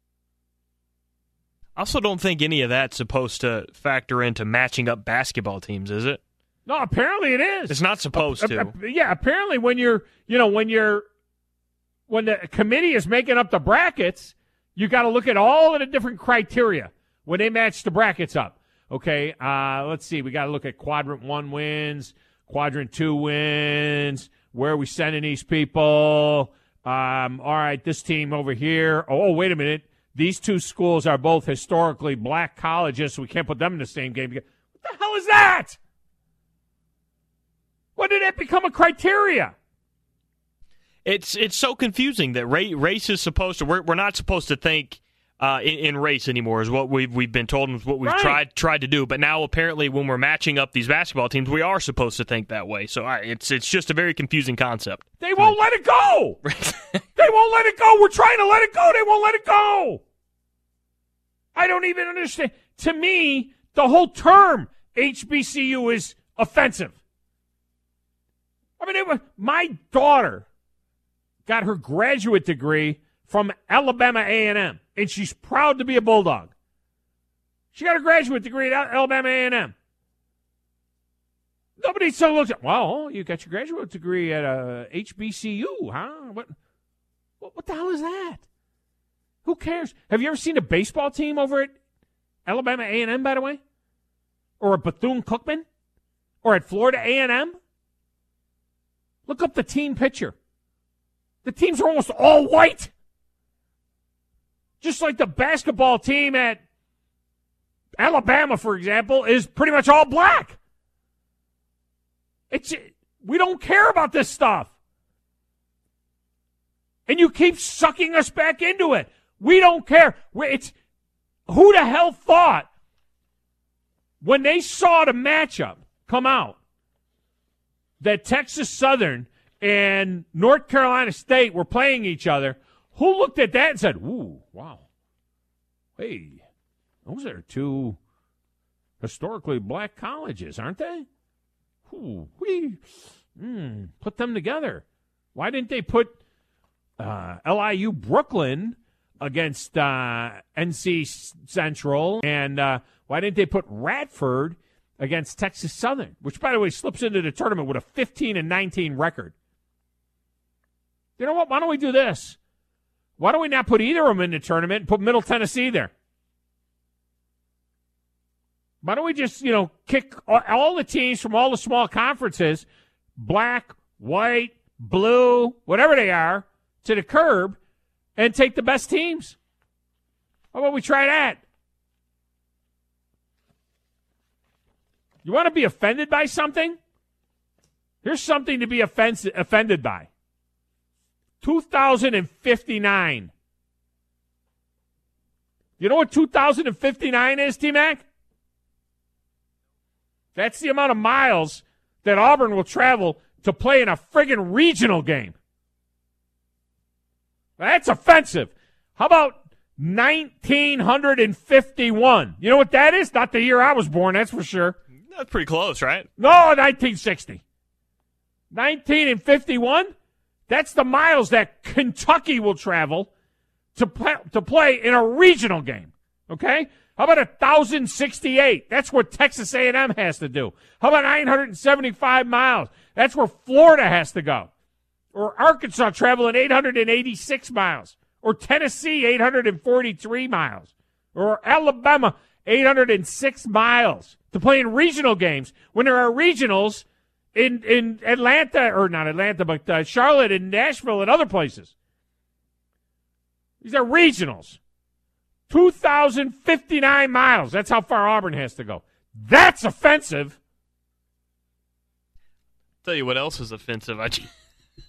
I also don't think any of that's supposed to factor into matching up basketball teams, is it? No, apparently it is. It's not supposed uh, to. Uh, yeah, apparently when you're, you know, when you're, when the committee is making up the brackets, you got to look at all of the different criteria when they match the brackets up. Okay, uh, let's see. We got to look at quadrant one wins, quadrant two wins. Where are we sending these people? Um, all right, this team over here. Oh, wait a minute. These two schools are both historically black colleges, so we can't put them in the same game. What the hell is that? When did that become a criteria? It's it's so confusing that race, race is supposed to. We're we're not supposed to think uh, in, in race anymore. Is what we've we've been told and what we've right. tried tried to do. But now apparently, when we're matching up these basketball teams, we are supposed to think that way. So right, it's it's just a very confusing concept. They won't let it go. They won't let it go. We're trying to let it go. They won't let it go. I don't even understand. To me, the whole term H B C U is offensive. I mean, it was, my daughter got her graduate degree from Alabama A and M, and she's proud to be a Bulldog. She got a graduate degree at Alabama A and M. Nobody still looks at, well, you got your graduate degree at uh, H B C U, huh? What, what, what the hell is that? Who cares? Have you ever seen a baseball team over at Alabama A and M, by the way? Or at Bethune-Cookman? Or at Florida A and M? Look up the team picture. The teams are almost all white. Just like the basketball team at Alabama, for example, is pretty much all black. It's we don't care about this stuff. And you keep sucking us back into it. We don't care. It's who the hell thought when they saw the matchup come out that Texas Southern and North Carolina State were playing each other, who looked at that and said, ooh, wow, hey, those are two historically black colleges, aren't they? Ooh, we mm, put them together. Why didn't they put uh, L I U Brooklyn against uh, N C Central? And uh, Why didn't they put Radford against Texas Southern, which, by the way, slips into the tournament with a fifteen and nineteen record? You know what? Why don't we do this? Why don't we not put either of them in the tournament and put Middle Tennessee there? Why don't we just, you know, kick all the teams from all the small conferences, black, white, blue, whatever they are, to the curb and take the best teams? How about we try that? You want to be offended by something? Here's something to be offens- offended by. two thousand fifty-nine. You know what two thousand fifty-nine is, T-Mac? That's the amount of miles that Auburn will travel to play in a friggin' regional game. That's offensive. How about nineteen fifty-one? You know what that is? Not the year I was born, that's for sure. That's pretty close, right? No, nineteen sixty. nineteen fifty-one? That's the miles that Kentucky will travel to play, to play in a regional game. Okay? How about one thousand sixty-eight? That's what Texas A and M has to do. How about nine hundred seventy-five miles? That's where Florida has to go. Or Arkansas traveling eight hundred eighty-six miles. Or Tennessee, eight hundred forty-three miles. Or Alabama, eight hundred six miles to play in regional games when there are regionals in, in Atlanta, or not Atlanta, but uh, Charlotte and Nashville and other places. These are regionals. two thousand fifty-nine miles. That's how far Auburn has to go. That's offensive. Tell you what else is offensive. I just,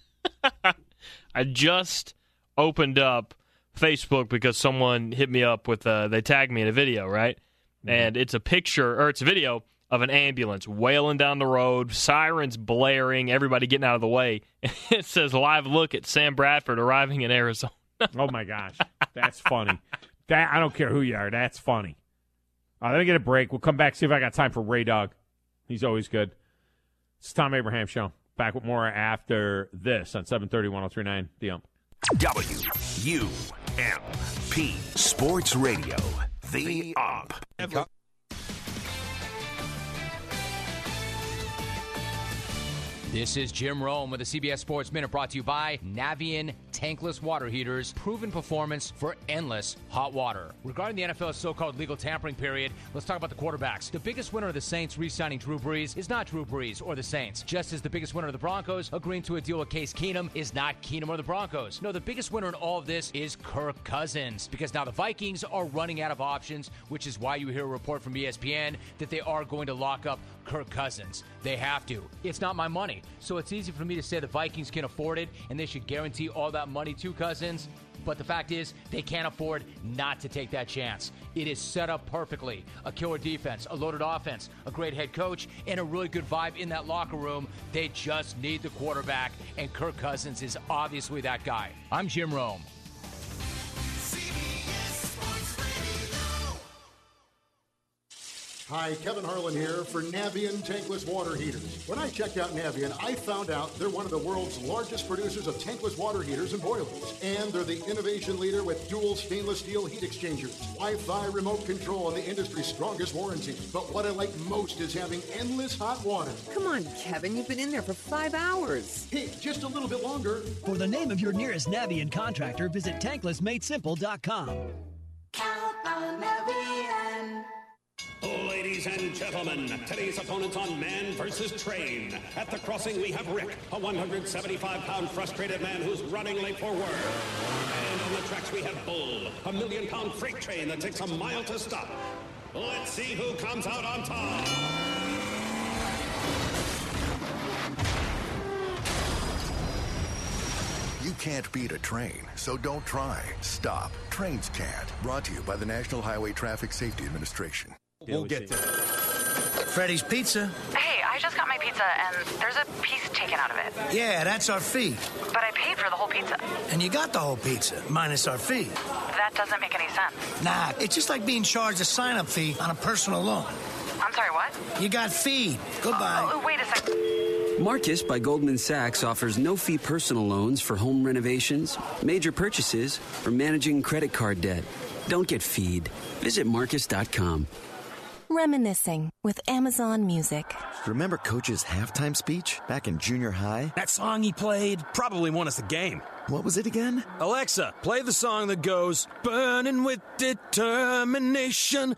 I just opened up Facebook because someone hit me up with uh, they tagged me in a video, right? Mm-hmm. And it's a picture, or it's a video of an ambulance wailing down the road, sirens blaring, everybody getting out of the way. It says, live look at Sam Bradford arriving in Arizona. Oh, my gosh. That's funny. That I don't care who you are. That's funny. All right, let me get a break. We'll come back, see if I got time for Ray Dog. He's always good. It's Tom Abraham Show. Back with more after this on seven thirty, ten thirty-nine The Ump. W U M P Sports Radio. The Ump. This is Jim Rome with the C B S Sports Minute, brought to you by Navien Tankless Water Heaters. Proven performance for endless hot water. Regarding the N F L's so-called legal tampering period, let's talk about the quarterbacks. The biggest winner of the Saints re-signing Drew Brees is not Drew Brees or the Saints. Just as the biggest winner of the Broncos agreeing to a deal with Case Keenum is not Keenum or the Broncos. No, the biggest winner in all of this is Kirk Cousins, because now the Vikings are running out of options, which is why you hear a report from E S P N that they are going to lock up Kirk Cousins. They have to. It's not my money, so it's easy for me to say the Vikings can afford it and they should guarantee all that money to Cousins. But the fact is, they can't afford not to take that chance. It is set up perfectly. A killer defense, a loaded offense, a great head coach, and a really good vibe in that locker room. They just need the quarterback, and Kirk Cousins is obviously that guy. I'm Jim Rome. Hi, Kevin Harlan here for Navien Tankless Water Heaters. When I checked out Navien, I found out they're one of the world's largest producers of tankless water heaters and boilers. And they're the innovation leader with dual stainless steel heat exchangers, Wi-Fi remote control, and the industry's strongest warranty. But what I like most is having endless hot water. Come on, Kevin, you've been in there for five hours. Hey, just a little bit longer. For the name of your nearest Navien contractor, visit tankless made simple dot com. Count on Navien. Ladies and gentlemen, today's opponents on Man versus Train. At the crossing, we have Rick, a one hundred seventy-five pound frustrated man who's running late for work. And on the tracks, we have Bull, a million pound freight train that takes a mile to stop. Let's see who comes out on top. You can't beat a train, so don't try. Stop. Trains can't. Brought to you by the National Highway Traffic Safety Administration. We'll get to it. Freddy's Pizza. Hey, I just got my pizza and there's a piece taken out of it. Yeah, that's our fee. But I paid for the whole pizza. And you got the whole pizza, minus our fee. That doesn't make any sense. Nah, it's just like being charged a sign-up fee on a personal loan. I'm sorry, what? You got feed. Goodbye. Oh, wait a second. Marcus by Goldman Sachs offers no-fee personal loans for home renovations, major purchases, or managing credit card debt. Don't get feed. Visit Marcus dot com. Reminiscing with Amazon Music. Remember Coach's halftime speech back in junior high? That song he played probably won us the game. What was it again? Alexa, play the song that goes, burning with determination.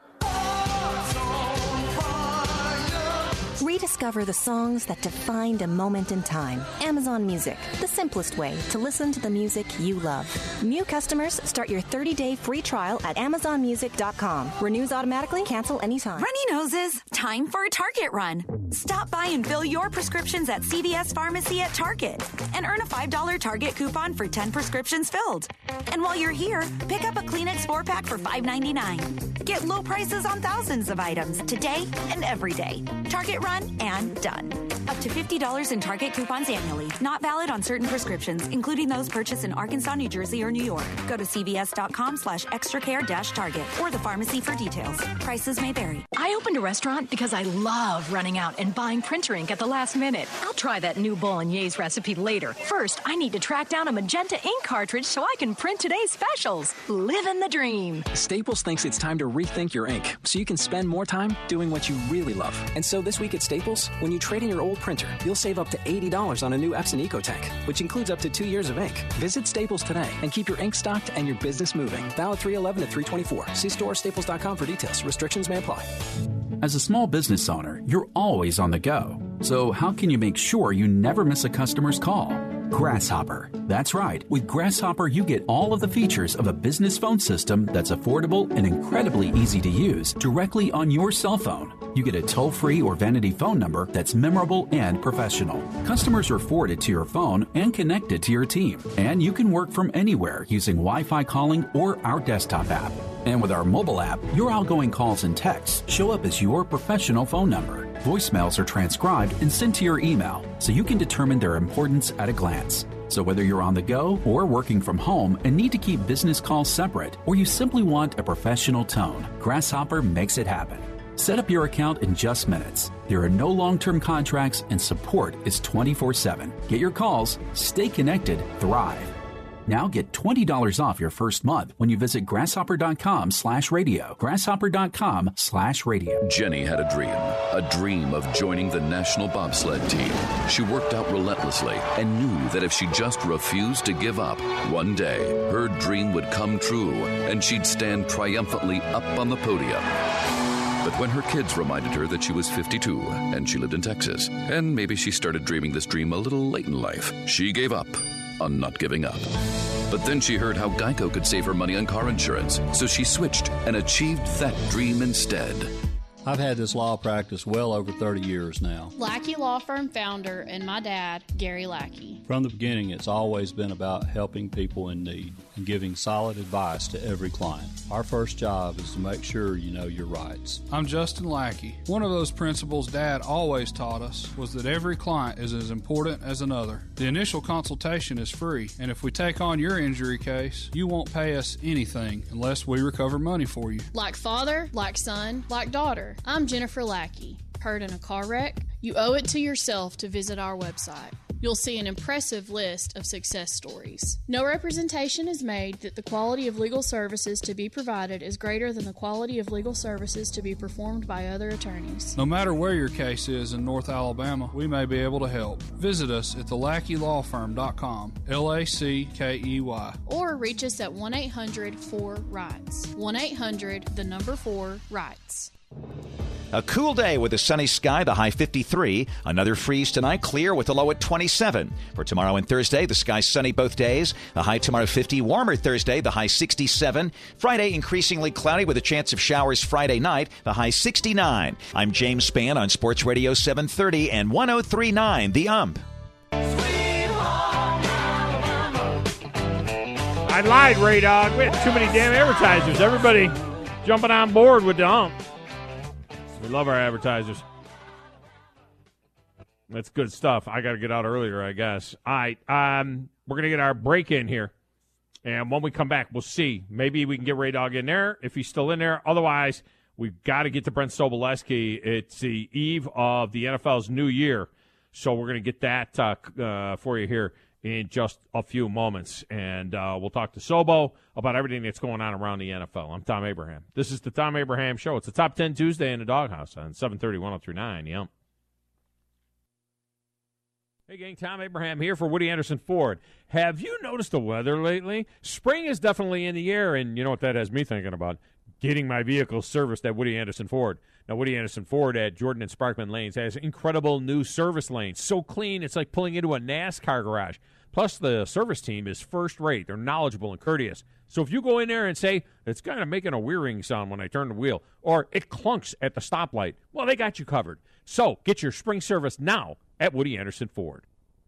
Rediscover the songs that defined a moment in time. Amazon Music, the simplest way to listen to the music you love. New customers start your thirty-day free trial at amazon music dot com. Renews automatically, cancel anytime. Runny noses, time for a Target run. Stop by and fill your prescriptions at C V S Pharmacy at Target and earn a five dollars Target coupon for ten prescriptions filled. And while you're here, pick up a Kleenex four pack for five ninety-nine. Get low prices on thousands of items today and every day. Target run and done. Up to fifty dollars in Target coupons annually. Not valid on certain prescriptions, including those purchased in Arkansas, New Jersey, or New York. Go to cvs.com slash extracare dash Target or the pharmacy for details. Prices may vary. I opened a restaurant because I love running out and buying printer ink at the last minute. I'll try that new bolognese recipe later. First, I need to track down a magenta ink cartridge so I can print today's specials. Living the dream. Staples thinks it's time to rethink your ink so you can spend more time doing what you really love. And so this week at Staples, when you trade in your old printer, you'll save up to eighty dollars on a new Epson EcoTank, which includes up to two years of ink. Visit Staples today and keep your ink stocked and your business moving. Valid three eleven to three twenty-four. See store or staples dot com for details. Restrictions may apply. As a small business owner, you're always on the go. So how can you make sure you never miss a customer's call? Grasshopper. That's right. With Grasshopper, you get all of the features of a business phone system that's affordable and incredibly easy to use directly on your cell phone. You get a toll-free or vanity phone number that's memorable and professional. Customers are forwarded to your phone and connected to your team. And you can work from anywhere using Wi-Fi calling or our desktop app. And with our mobile app, your outgoing calls and texts show up as your professional phone number. Voicemails are transcribed and sent to your email, so you can determine their importance at a glance. So whether you're on the go or working from home and need to keep business calls separate, or you simply want a professional tone, Grasshopper makes it happen. Set up your account in just minutes. There are no long-term contracts and support is twenty-four seven. Get your calls, stay connected, thrive. Now get twenty dollars off your first month when you visit grasshopper.com slash radio. Grasshopper.com slash radio. Jenny had a dream, a dream of joining the national bobsled team. She worked out relentlessly and knew that if she just refused to give up, one day her dream would come true and she'd stand triumphantly up on the podium. But when her kids reminded her that she was fifty-two and she lived in Texas, and maybe she started dreaming this dream a little late in life, she gave up on not giving up. But then she heard how Geico could save her money on car insurance, so she switched and achieved that dream instead. I've had this law practice well over thirty years now. Lackey Law Firm founder and my dad, Gary Lackey. From the beginning, it's always been about helping people in need and giving solid advice to every client. Our first job is to make sure you know your rights. I'm Justin Lackey. One of those principles Dad always taught us was that every client is as important as another. The initial consultation is free, and if we take on your injury case, you won't pay us anything unless we recover money for you. Like father, like son, like daughter. I'm Jennifer Lackey. Hurt in a car wreck? You owe it to yourself to visit our website. You'll see an impressive list of success stories. No representation is made that the quality of legal services to be provided is greater than the quality of legal services to be performed by other attorneys. No matter where your case is in North Alabama, we may be able to help. Visit us at the lackey law firm dot com, L A C K E Y. Or reach us at one eight hundred four rights. one eight hundred, the number four, rights. A cool day with a sunny sky, the high fifty-three. Another freeze tonight, clear with a low at twenty-seven. For tomorrow and Thursday, the sky sunny both days. The high tomorrow fifty, warmer Thursday, the high sixty-seven. Friday increasingly cloudy with a chance of showers Friday night, the high sixty-nine. I'm James Spann on Sports Radio seven thirty and one oh three point nine The Ump. I lied, Ray Dog. We had too many damn advertisers. Everybody jumping on board with the Ump. We love our advertisers. That's good stuff. I got to get out earlier, I guess. All right, um, we're going to get our break in here. And when we come back, we'll see. Maybe we can get Ray Dog in there if he's still in there. Otherwise, we've got to get to Brent Sobolewski. It's the eve of the N F L's new year. So we're going to get that uh, uh, for you here in just a few moments. And uh, we'll talk to Sobo about everything that's going on around the N F L. I'm Tom Abraham. This is the Tom Abraham Show. It's the Top ten Tuesday in the Doghouse on seven thirty, one oh three point nine. Yep. Hey, gang, Tom Abraham here for Woody Anderson Ford. Have you noticed the weather lately? Spring is definitely in the air, and you know what that has me thinking about? Getting my vehicle serviced at Woody Anderson Ford. Now, Woody Anderson Ford at Jordan and Sparkman Lanes has incredible new service lanes. So clean, it's like pulling into a NASCAR garage. Plus, the service team is first rate. They're knowledgeable and courteous. So if you go in there and say, it's kind of making a whirring sound when I turn the wheel, or it clunks at the stoplight, well, they got you covered. So get your spring service now at Woody Anderson Ford.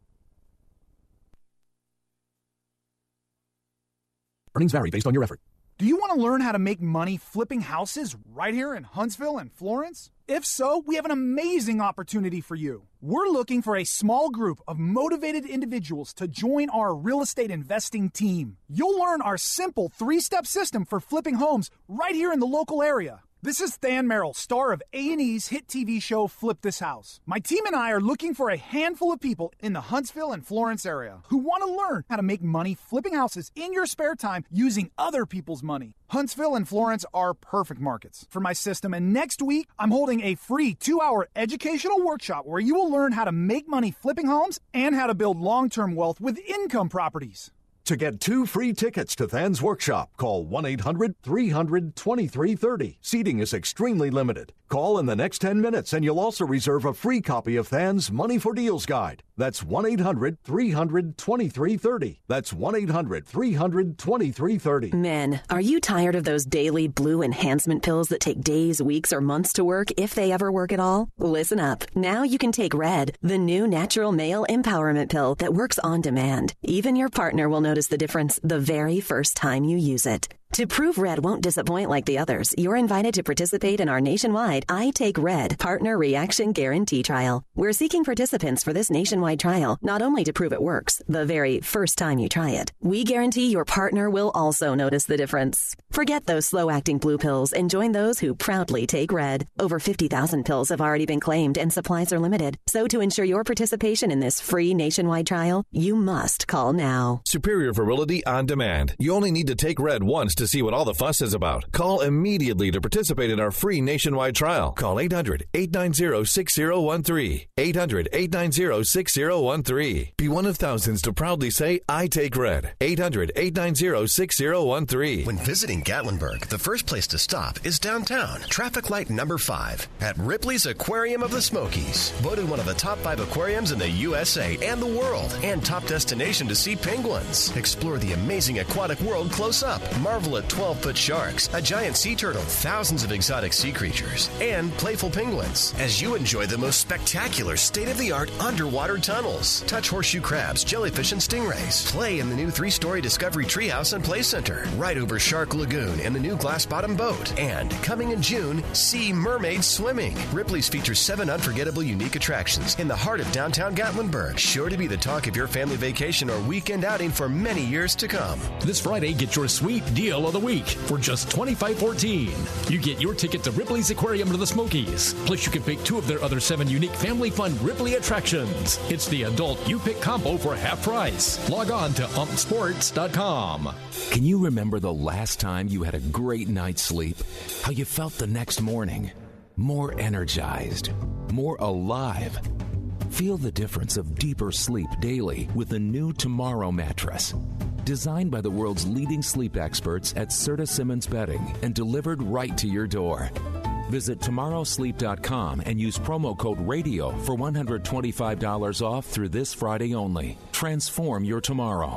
Earnings vary based on your effort. Do you want to learn how to make money flipping houses right here in Huntsville and Florence? If so, we have an amazing opportunity for you. We're looking for a small group of motivated individuals to join our real estate investing team. You'll learn our simple three-step system for flipping homes right here in the local area. This is Than Merrill, star of A and E's hit T V show Flip This House. My team and I are looking for a handful of people in the Huntsville and Florence area who want to learn how to make money flipping houses in your spare time using other people's money. Huntsville and Florence are perfect markets for my system, and next week I'm holding a free two-hour educational workshop where you will learn how to make money flipping homes and how to build long-term wealth with income properties. To get two free tickets to Than's workshop, call one eight hundred three hundred twenty-three thirty. Seating is extremely limited. Call in the next ten minutes and you'll also reserve a free copy of Than's Money for Deals Guide. That's one eight hundred three hundred twenty-three thirty. That's one eight hundred three hundred twenty-three thirty. Men, are you tired of those daily blue enhancement pills that take days, weeks, or months to work, if they ever work at all? Listen up. Now you can take Red, the new natural male empowerment pill that works on demand. Even your partner will notice the difference the very first time you use it. To prove Red won't disappoint like the others, you're invited to participate in our nationwide I Take Red Partner Reaction Guarantee Trial. We're seeking participants for this nationwide trial, not only to prove it works the very first time you try it, we guarantee your partner will also notice the difference. Forget those slow-acting blue pills and join those who proudly take Red. Over fifty thousand pills have already been claimed and supplies are limited. So to ensure your participation in this free nationwide trial, you must call now. Superior Virility on Demand. You only need to take Red once to see what all the fuss is about. Call immediately to participate in our free nationwide trial. Call eight hundred eight nine zero six zero one three. eight hundred eight nine zero six zero one three. Be one of thousands to proudly say, I take Red. eight hundred eight nine zero six zero one three. When visiting Gatlinburg, the first place to stop is downtown. Traffic light number five at Ripley's Aquarium of the Smokies. Voted one of the top five aquariums in the U S A and the world, and top destination to see penguins. Explore the amazing aquatic world close up. Marvel at twelve-foot sharks, a giant sea turtle, thousands of exotic sea creatures, and playful penguins as you enjoy the most spectacular state-of-the-art underwater tunnels. Touch horseshoe crabs, jellyfish, and stingrays. Play in the new three-story Discovery Treehouse and Play Center. Ride over Shark Lagoon in the new glass-bottom boat. And coming in June, see mermaid swimming. Ripley's features seven unforgettable unique attractions in the heart of downtown Gatlinburg. Sure to be the talk of your family vacation or weekend outing for many years to come. This Friday, get your sweet deal of the week for just twenty-five fourteen. You get your ticket to Ripley's Aquarium of the Smokies. Plus, you can pick two of their other seven unique family fun Ripley attractions. It's the adult you pick combo for half price. Log on to ump sports dot com. Can you remember the last time you had a great night's sleep? How you felt the next morning? More energized, more alive. Feel the difference of deeper sleep daily with the new Tomorrow mattress. Designed by the world's leading sleep experts at Serta Simmons Bedding and delivered right to your door. Visit tomorrow sleep dot com and use promo code RADIO for one hundred twenty-five dollars off through this Friday only. Transform your tomorrow.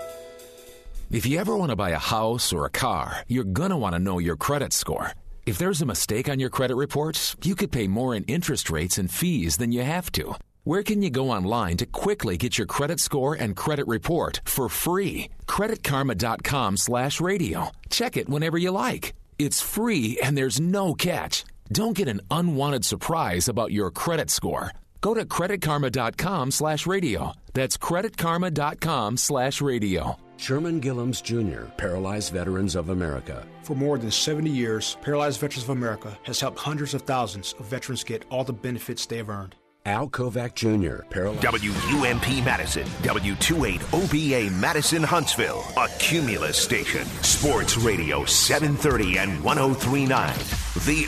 If you ever want to buy a house or a car, you're going to want to know your credit score. If there's a mistake on your credit reports, you could pay more in interest rates and fees than you have to. Where can you go online to quickly get your credit score and credit report for free? credit karma dot com slash radio. Check it whenever you like. It's free and there's no catch. Don't get an unwanted surprise about your credit score. Go to credit karma dot com slash radio. That's credit karma dot com slash radio. Sherman Gillums Junior, Paralyzed Veterans of America. For more than seventy years, Paralyzed Veterans of America has helped hundreds of thousands of veterans get all the benefits they have earned. Al Kovac Junior Paralyzed. W U M P Madison, W twenty-eight O B A Madison Huntsville, a Cumulus station. Sports Radio seven thirty and one oh three point nine. The